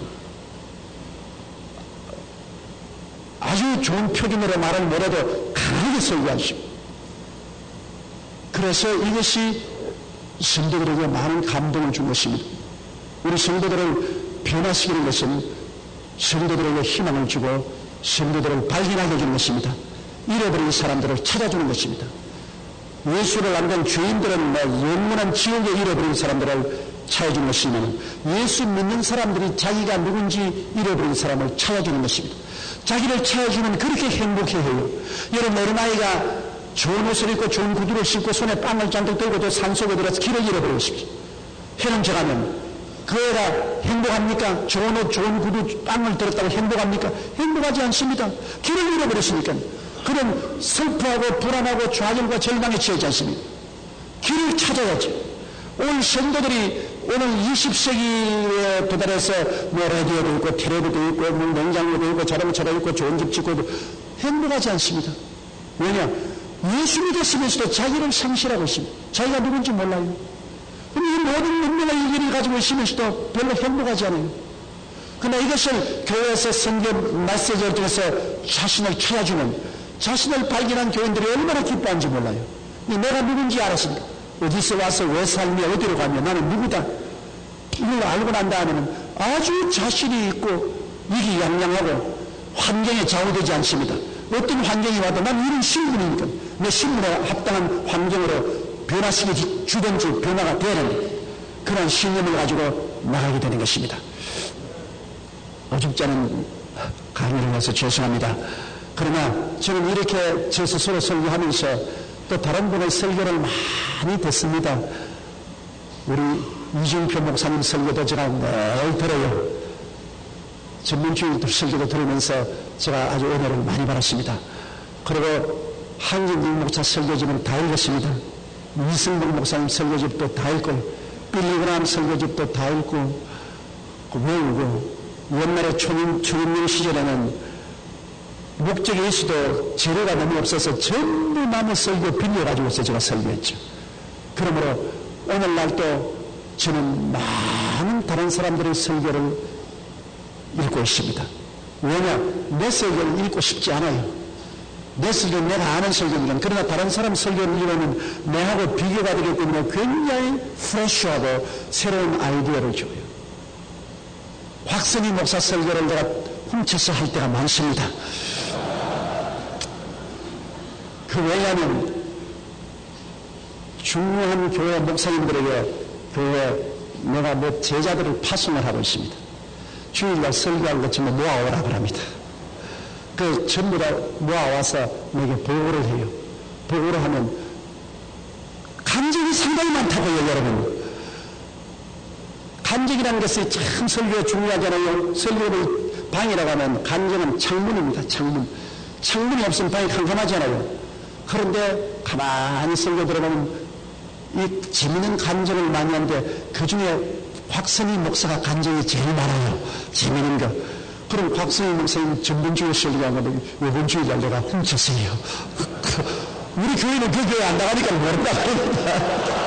아주 좋은 표준으로 말을 못해도 강하게 설교할 수 있고 그래서 이것이 성도들에게 많은 감동을 준 것입니다. 우리 성도들을 변화시키는 것은 성도들에게 희망을 주고 성도들을 발견하게 해주는 것입니다. 잃어버린 사람들을 찾아주는 것입니다. 예수를 안 된 죄인들은 영원한 지옥에 잃어버린 사람들을 찾아주는 것이면 예수 믿는 사람들이 자기가 누군지 잃어버린 사람을 찾아주는 것입니다. 자기를 찾아주면 그렇게 행복해해요. 여러분 어린아이가 좋은 옷을 입고 좋은 구두를 신고 손에 빵을 잔뜩 들고 또 산속에 들어서 길을 잃어버리고 싶죠. 해는 져가면 그 애가 행복합니까? 좋은 옷, 좋은 구두, 빵을 들었다고 행복합니까? 행복하지 않습니다. 길을 잃어버렸으니까. 그럼 슬퍼하고 불안하고 좌절과 절망에 취하지 않습니까? 길을 찾아야죠. 오늘 성도들이 오늘 20세기에 도달해서 라디오도 있고 텔레비도 있고 냉장고도 있고 자동차도 있고 좋은 집 짓고도 행복하지 않습니다. 왜냐? 예수 믿었으면서도 자기를 상실하고 있습니다. 자기가 누군지 몰라요. 그럼 이 모든 운명의 일기를 가지고 있으면서도 별로 행복하지 않아요. 그러나 이것을 교회에서 성경 메시지를 통해서 자신을 찾아주는 자신을 발견한 교인들이 얼마나 기뻐하는지 몰라요. 내가 누군지 알았습니다. 어디서 와서 왜 살며 어디로 가며 나는 누구다. 이걸 알고 난 다음에는 아주 자신이 있고 이기양양하고 환경에 좌우되지 않습니다. 어떤 환경이 와도 난 이런 신분이니까 내 신분에 합당한 환경으로 변화시켜 주든지 변화가 되는 그런 신념을 가지고 나가게 되는 것입니다. 오죽자는 강의를 해서 죄송합니다. 그러나 저는 이렇게 저 스스로 설교하면서 또 다른 분의 설교를 많이 듣습니다. 우리 이준표 목사님 설교도 제가 늘 들어요. 전문주의 설교도 들으면서 제가 아주 은혜를 많이 받았습니다. 그리고 한진익 목사 설교집은 다 읽었습니다. 이승복 목사님 설교집도 다 읽고 빌리그람 설교집도 다 읽고 외우고 옛날에 초인명 시절에는 목적이 있어도 재료가 너무 없어서 전부 남의 설교 빌려가지고서 제가 설교했죠. 그러므로 오늘날도 저는 많은 다른 사람들의 설교를 읽고 있습니다. 왜냐? 내 설교를 읽고 싶지 않아요. 내 설교는 내가 아는 설교입니다. 그러나 다른 사람 설교를 읽으면 내하고 비교가 되기 때문에 굉장히 프레쉬하고 새로운 아이디어를 줘요. 박선희 목사 설교를 내가 훔쳐서 할 때가 많습니다. 왜냐하면 중요한 교회 목사님들에게 교회 내가 내 제자들을 파송을 하고 있습니다. 주일날 설교할 것 전부 모아오라고 합니다. 그 전부 다 모아와서 내게 보고를 해요. 보고를 하면 간증이 상당히 많다고요, 여러분. 간증이라는 것이 참 설교에 중요하잖아요. 설교를 방이라고 하면 간증은 창문입니다. 창문이 없으면 방이 캄캄하잖아요. 그런데 가만히 설교 들어보면 이 재미있는 간증을 많이 하는데 그 중에 곽선희 목사가 간증이 제일 많아요. 재미있는 거. 그럼 곽선희 목사님 전번주에 설교하고 이번 주일날 내가 훔쳤어요. 우리 교회는 그 교회 안 나가니까 모른다.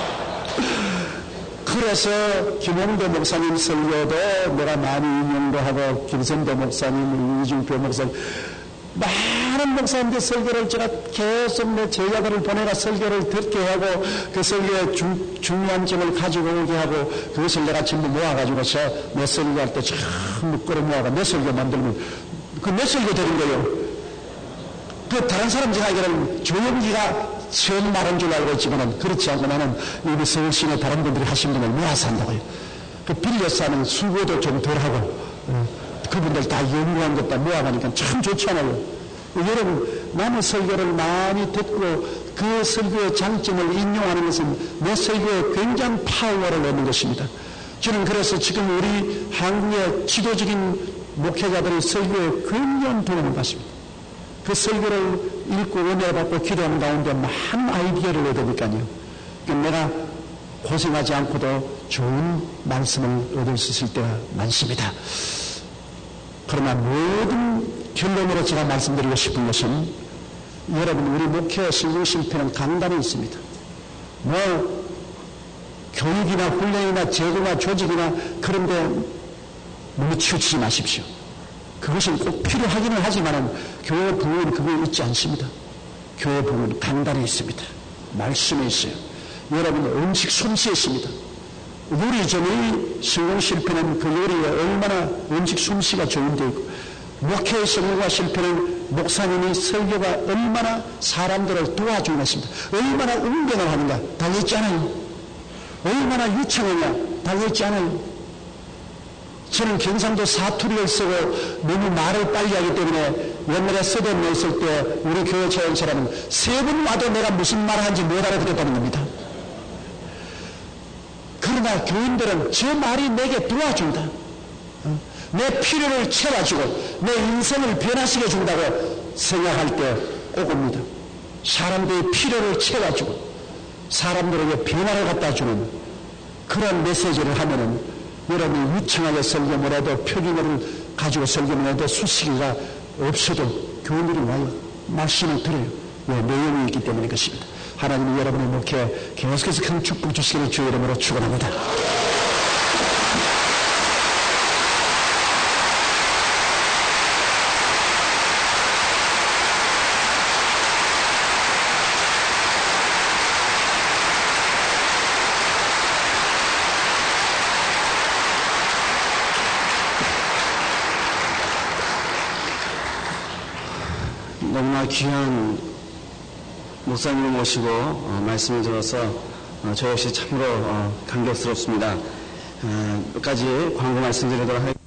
그래서 김홍도 목사님 설교도 내가 많이 인용도 하고 김선도 목사님, 이중표 목사님 많은 목사님들 설교를 제가 계속 내 제자들을 보내가 설교를 듣게 하고 그 설교의 중요한 점을 가지고 오게 하고 그것을 내가 전부 모아가지고서 내 설교할 때 전부 끌어모아가 내 설교 만들면 그 내 설교 되는 거예요. 그 다른 사람 생각에는 조영기가 처음 말한 줄 알고 있지만은 그렇지 않고 나는 우리 서울시내 다른 분들이 하신 분을 모아서 한다고요. 그 빌려서 하는 수고도 좀 덜하고 그분들 다 연구한 것 다 모아가니까 참 좋잖아요. 여러분, 남의 설교를 많이 듣고 그 설교의 장점을 인용하는 것은 내 설교에 굉장한 파워를 얻는 것입니다. 저는 그래서 지금 우리 한국의 지도적인 목회자들의 설교에 굉장한 도움을 받습니다. 그 설교를 읽고 은혜를 받고 기도하는 가운데 많은 아이디어를 얻으니까요. 내가 고생하지 않고도 좋은 말씀을 얻을 수 있을 때가 많습니다. 그러나 모든 결론으로 제가 말씀드리고 싶은 것은 여러분, 우리 목회 설교 실패는 강단에 있습니다. 교육이나 훈련이나 제도나 조직이나 그런데 너무 치우치지 마십시오. 그것은 꼭 필요하기는 하지만은 교회 부흥은 그거에 있지 않습니다. 교회 부흥은 강단에 있습니다. 말씀에 있어요. 여러분의 음식 솜씨에 있습니다. 요리점의 성공 실패는 그 요리에 얼마나 음식 솜씨가 좋은데 있고, 목회의 성공과 실패는 목사님의 설교가 얼마나 사람들을 도와주고 있습니다. 얼마나 응변을 하는가 달려있잖아요. 얼마나 유창하냐 달려있잖아요. 저는 경상도 사투리를 쓰고 너무 말을 빨리 하기 때문에 옛날에 서대문에 있을 때 우리 교회 처형 사람은 3번 와도 내가 무슨 말을 하는지 못 알아듣겠다는 겁니다. 그러나 교인들은 저 말이 내게 도와준다. 내 필요를 채워주고 내 인생을 변화시켜 준다고 생각할 때 꼭 옵니다. 사람들의 필요를 채워주고 사람들에게 변화를 갖다 주는 그런 메시지를 하면은 여러분이 유창하게 설교를 해도 표기물을 가지고 설교를 해도 수식이가 없어도 교인들이 와요. 말씀을 들어요. 왜? 내용이 있기 때문에 그것입니다. 하나님이 여러분의 목회에 계속해서 큰 축복 주시기를 주의 이름으로 축원합니다. 너무나 귀한 목사님을 모시고 말씀을 들어서 저 역시 참으로 감격스럽습니다. 몇 가지 광고 말씀드리도록 하겠습니다.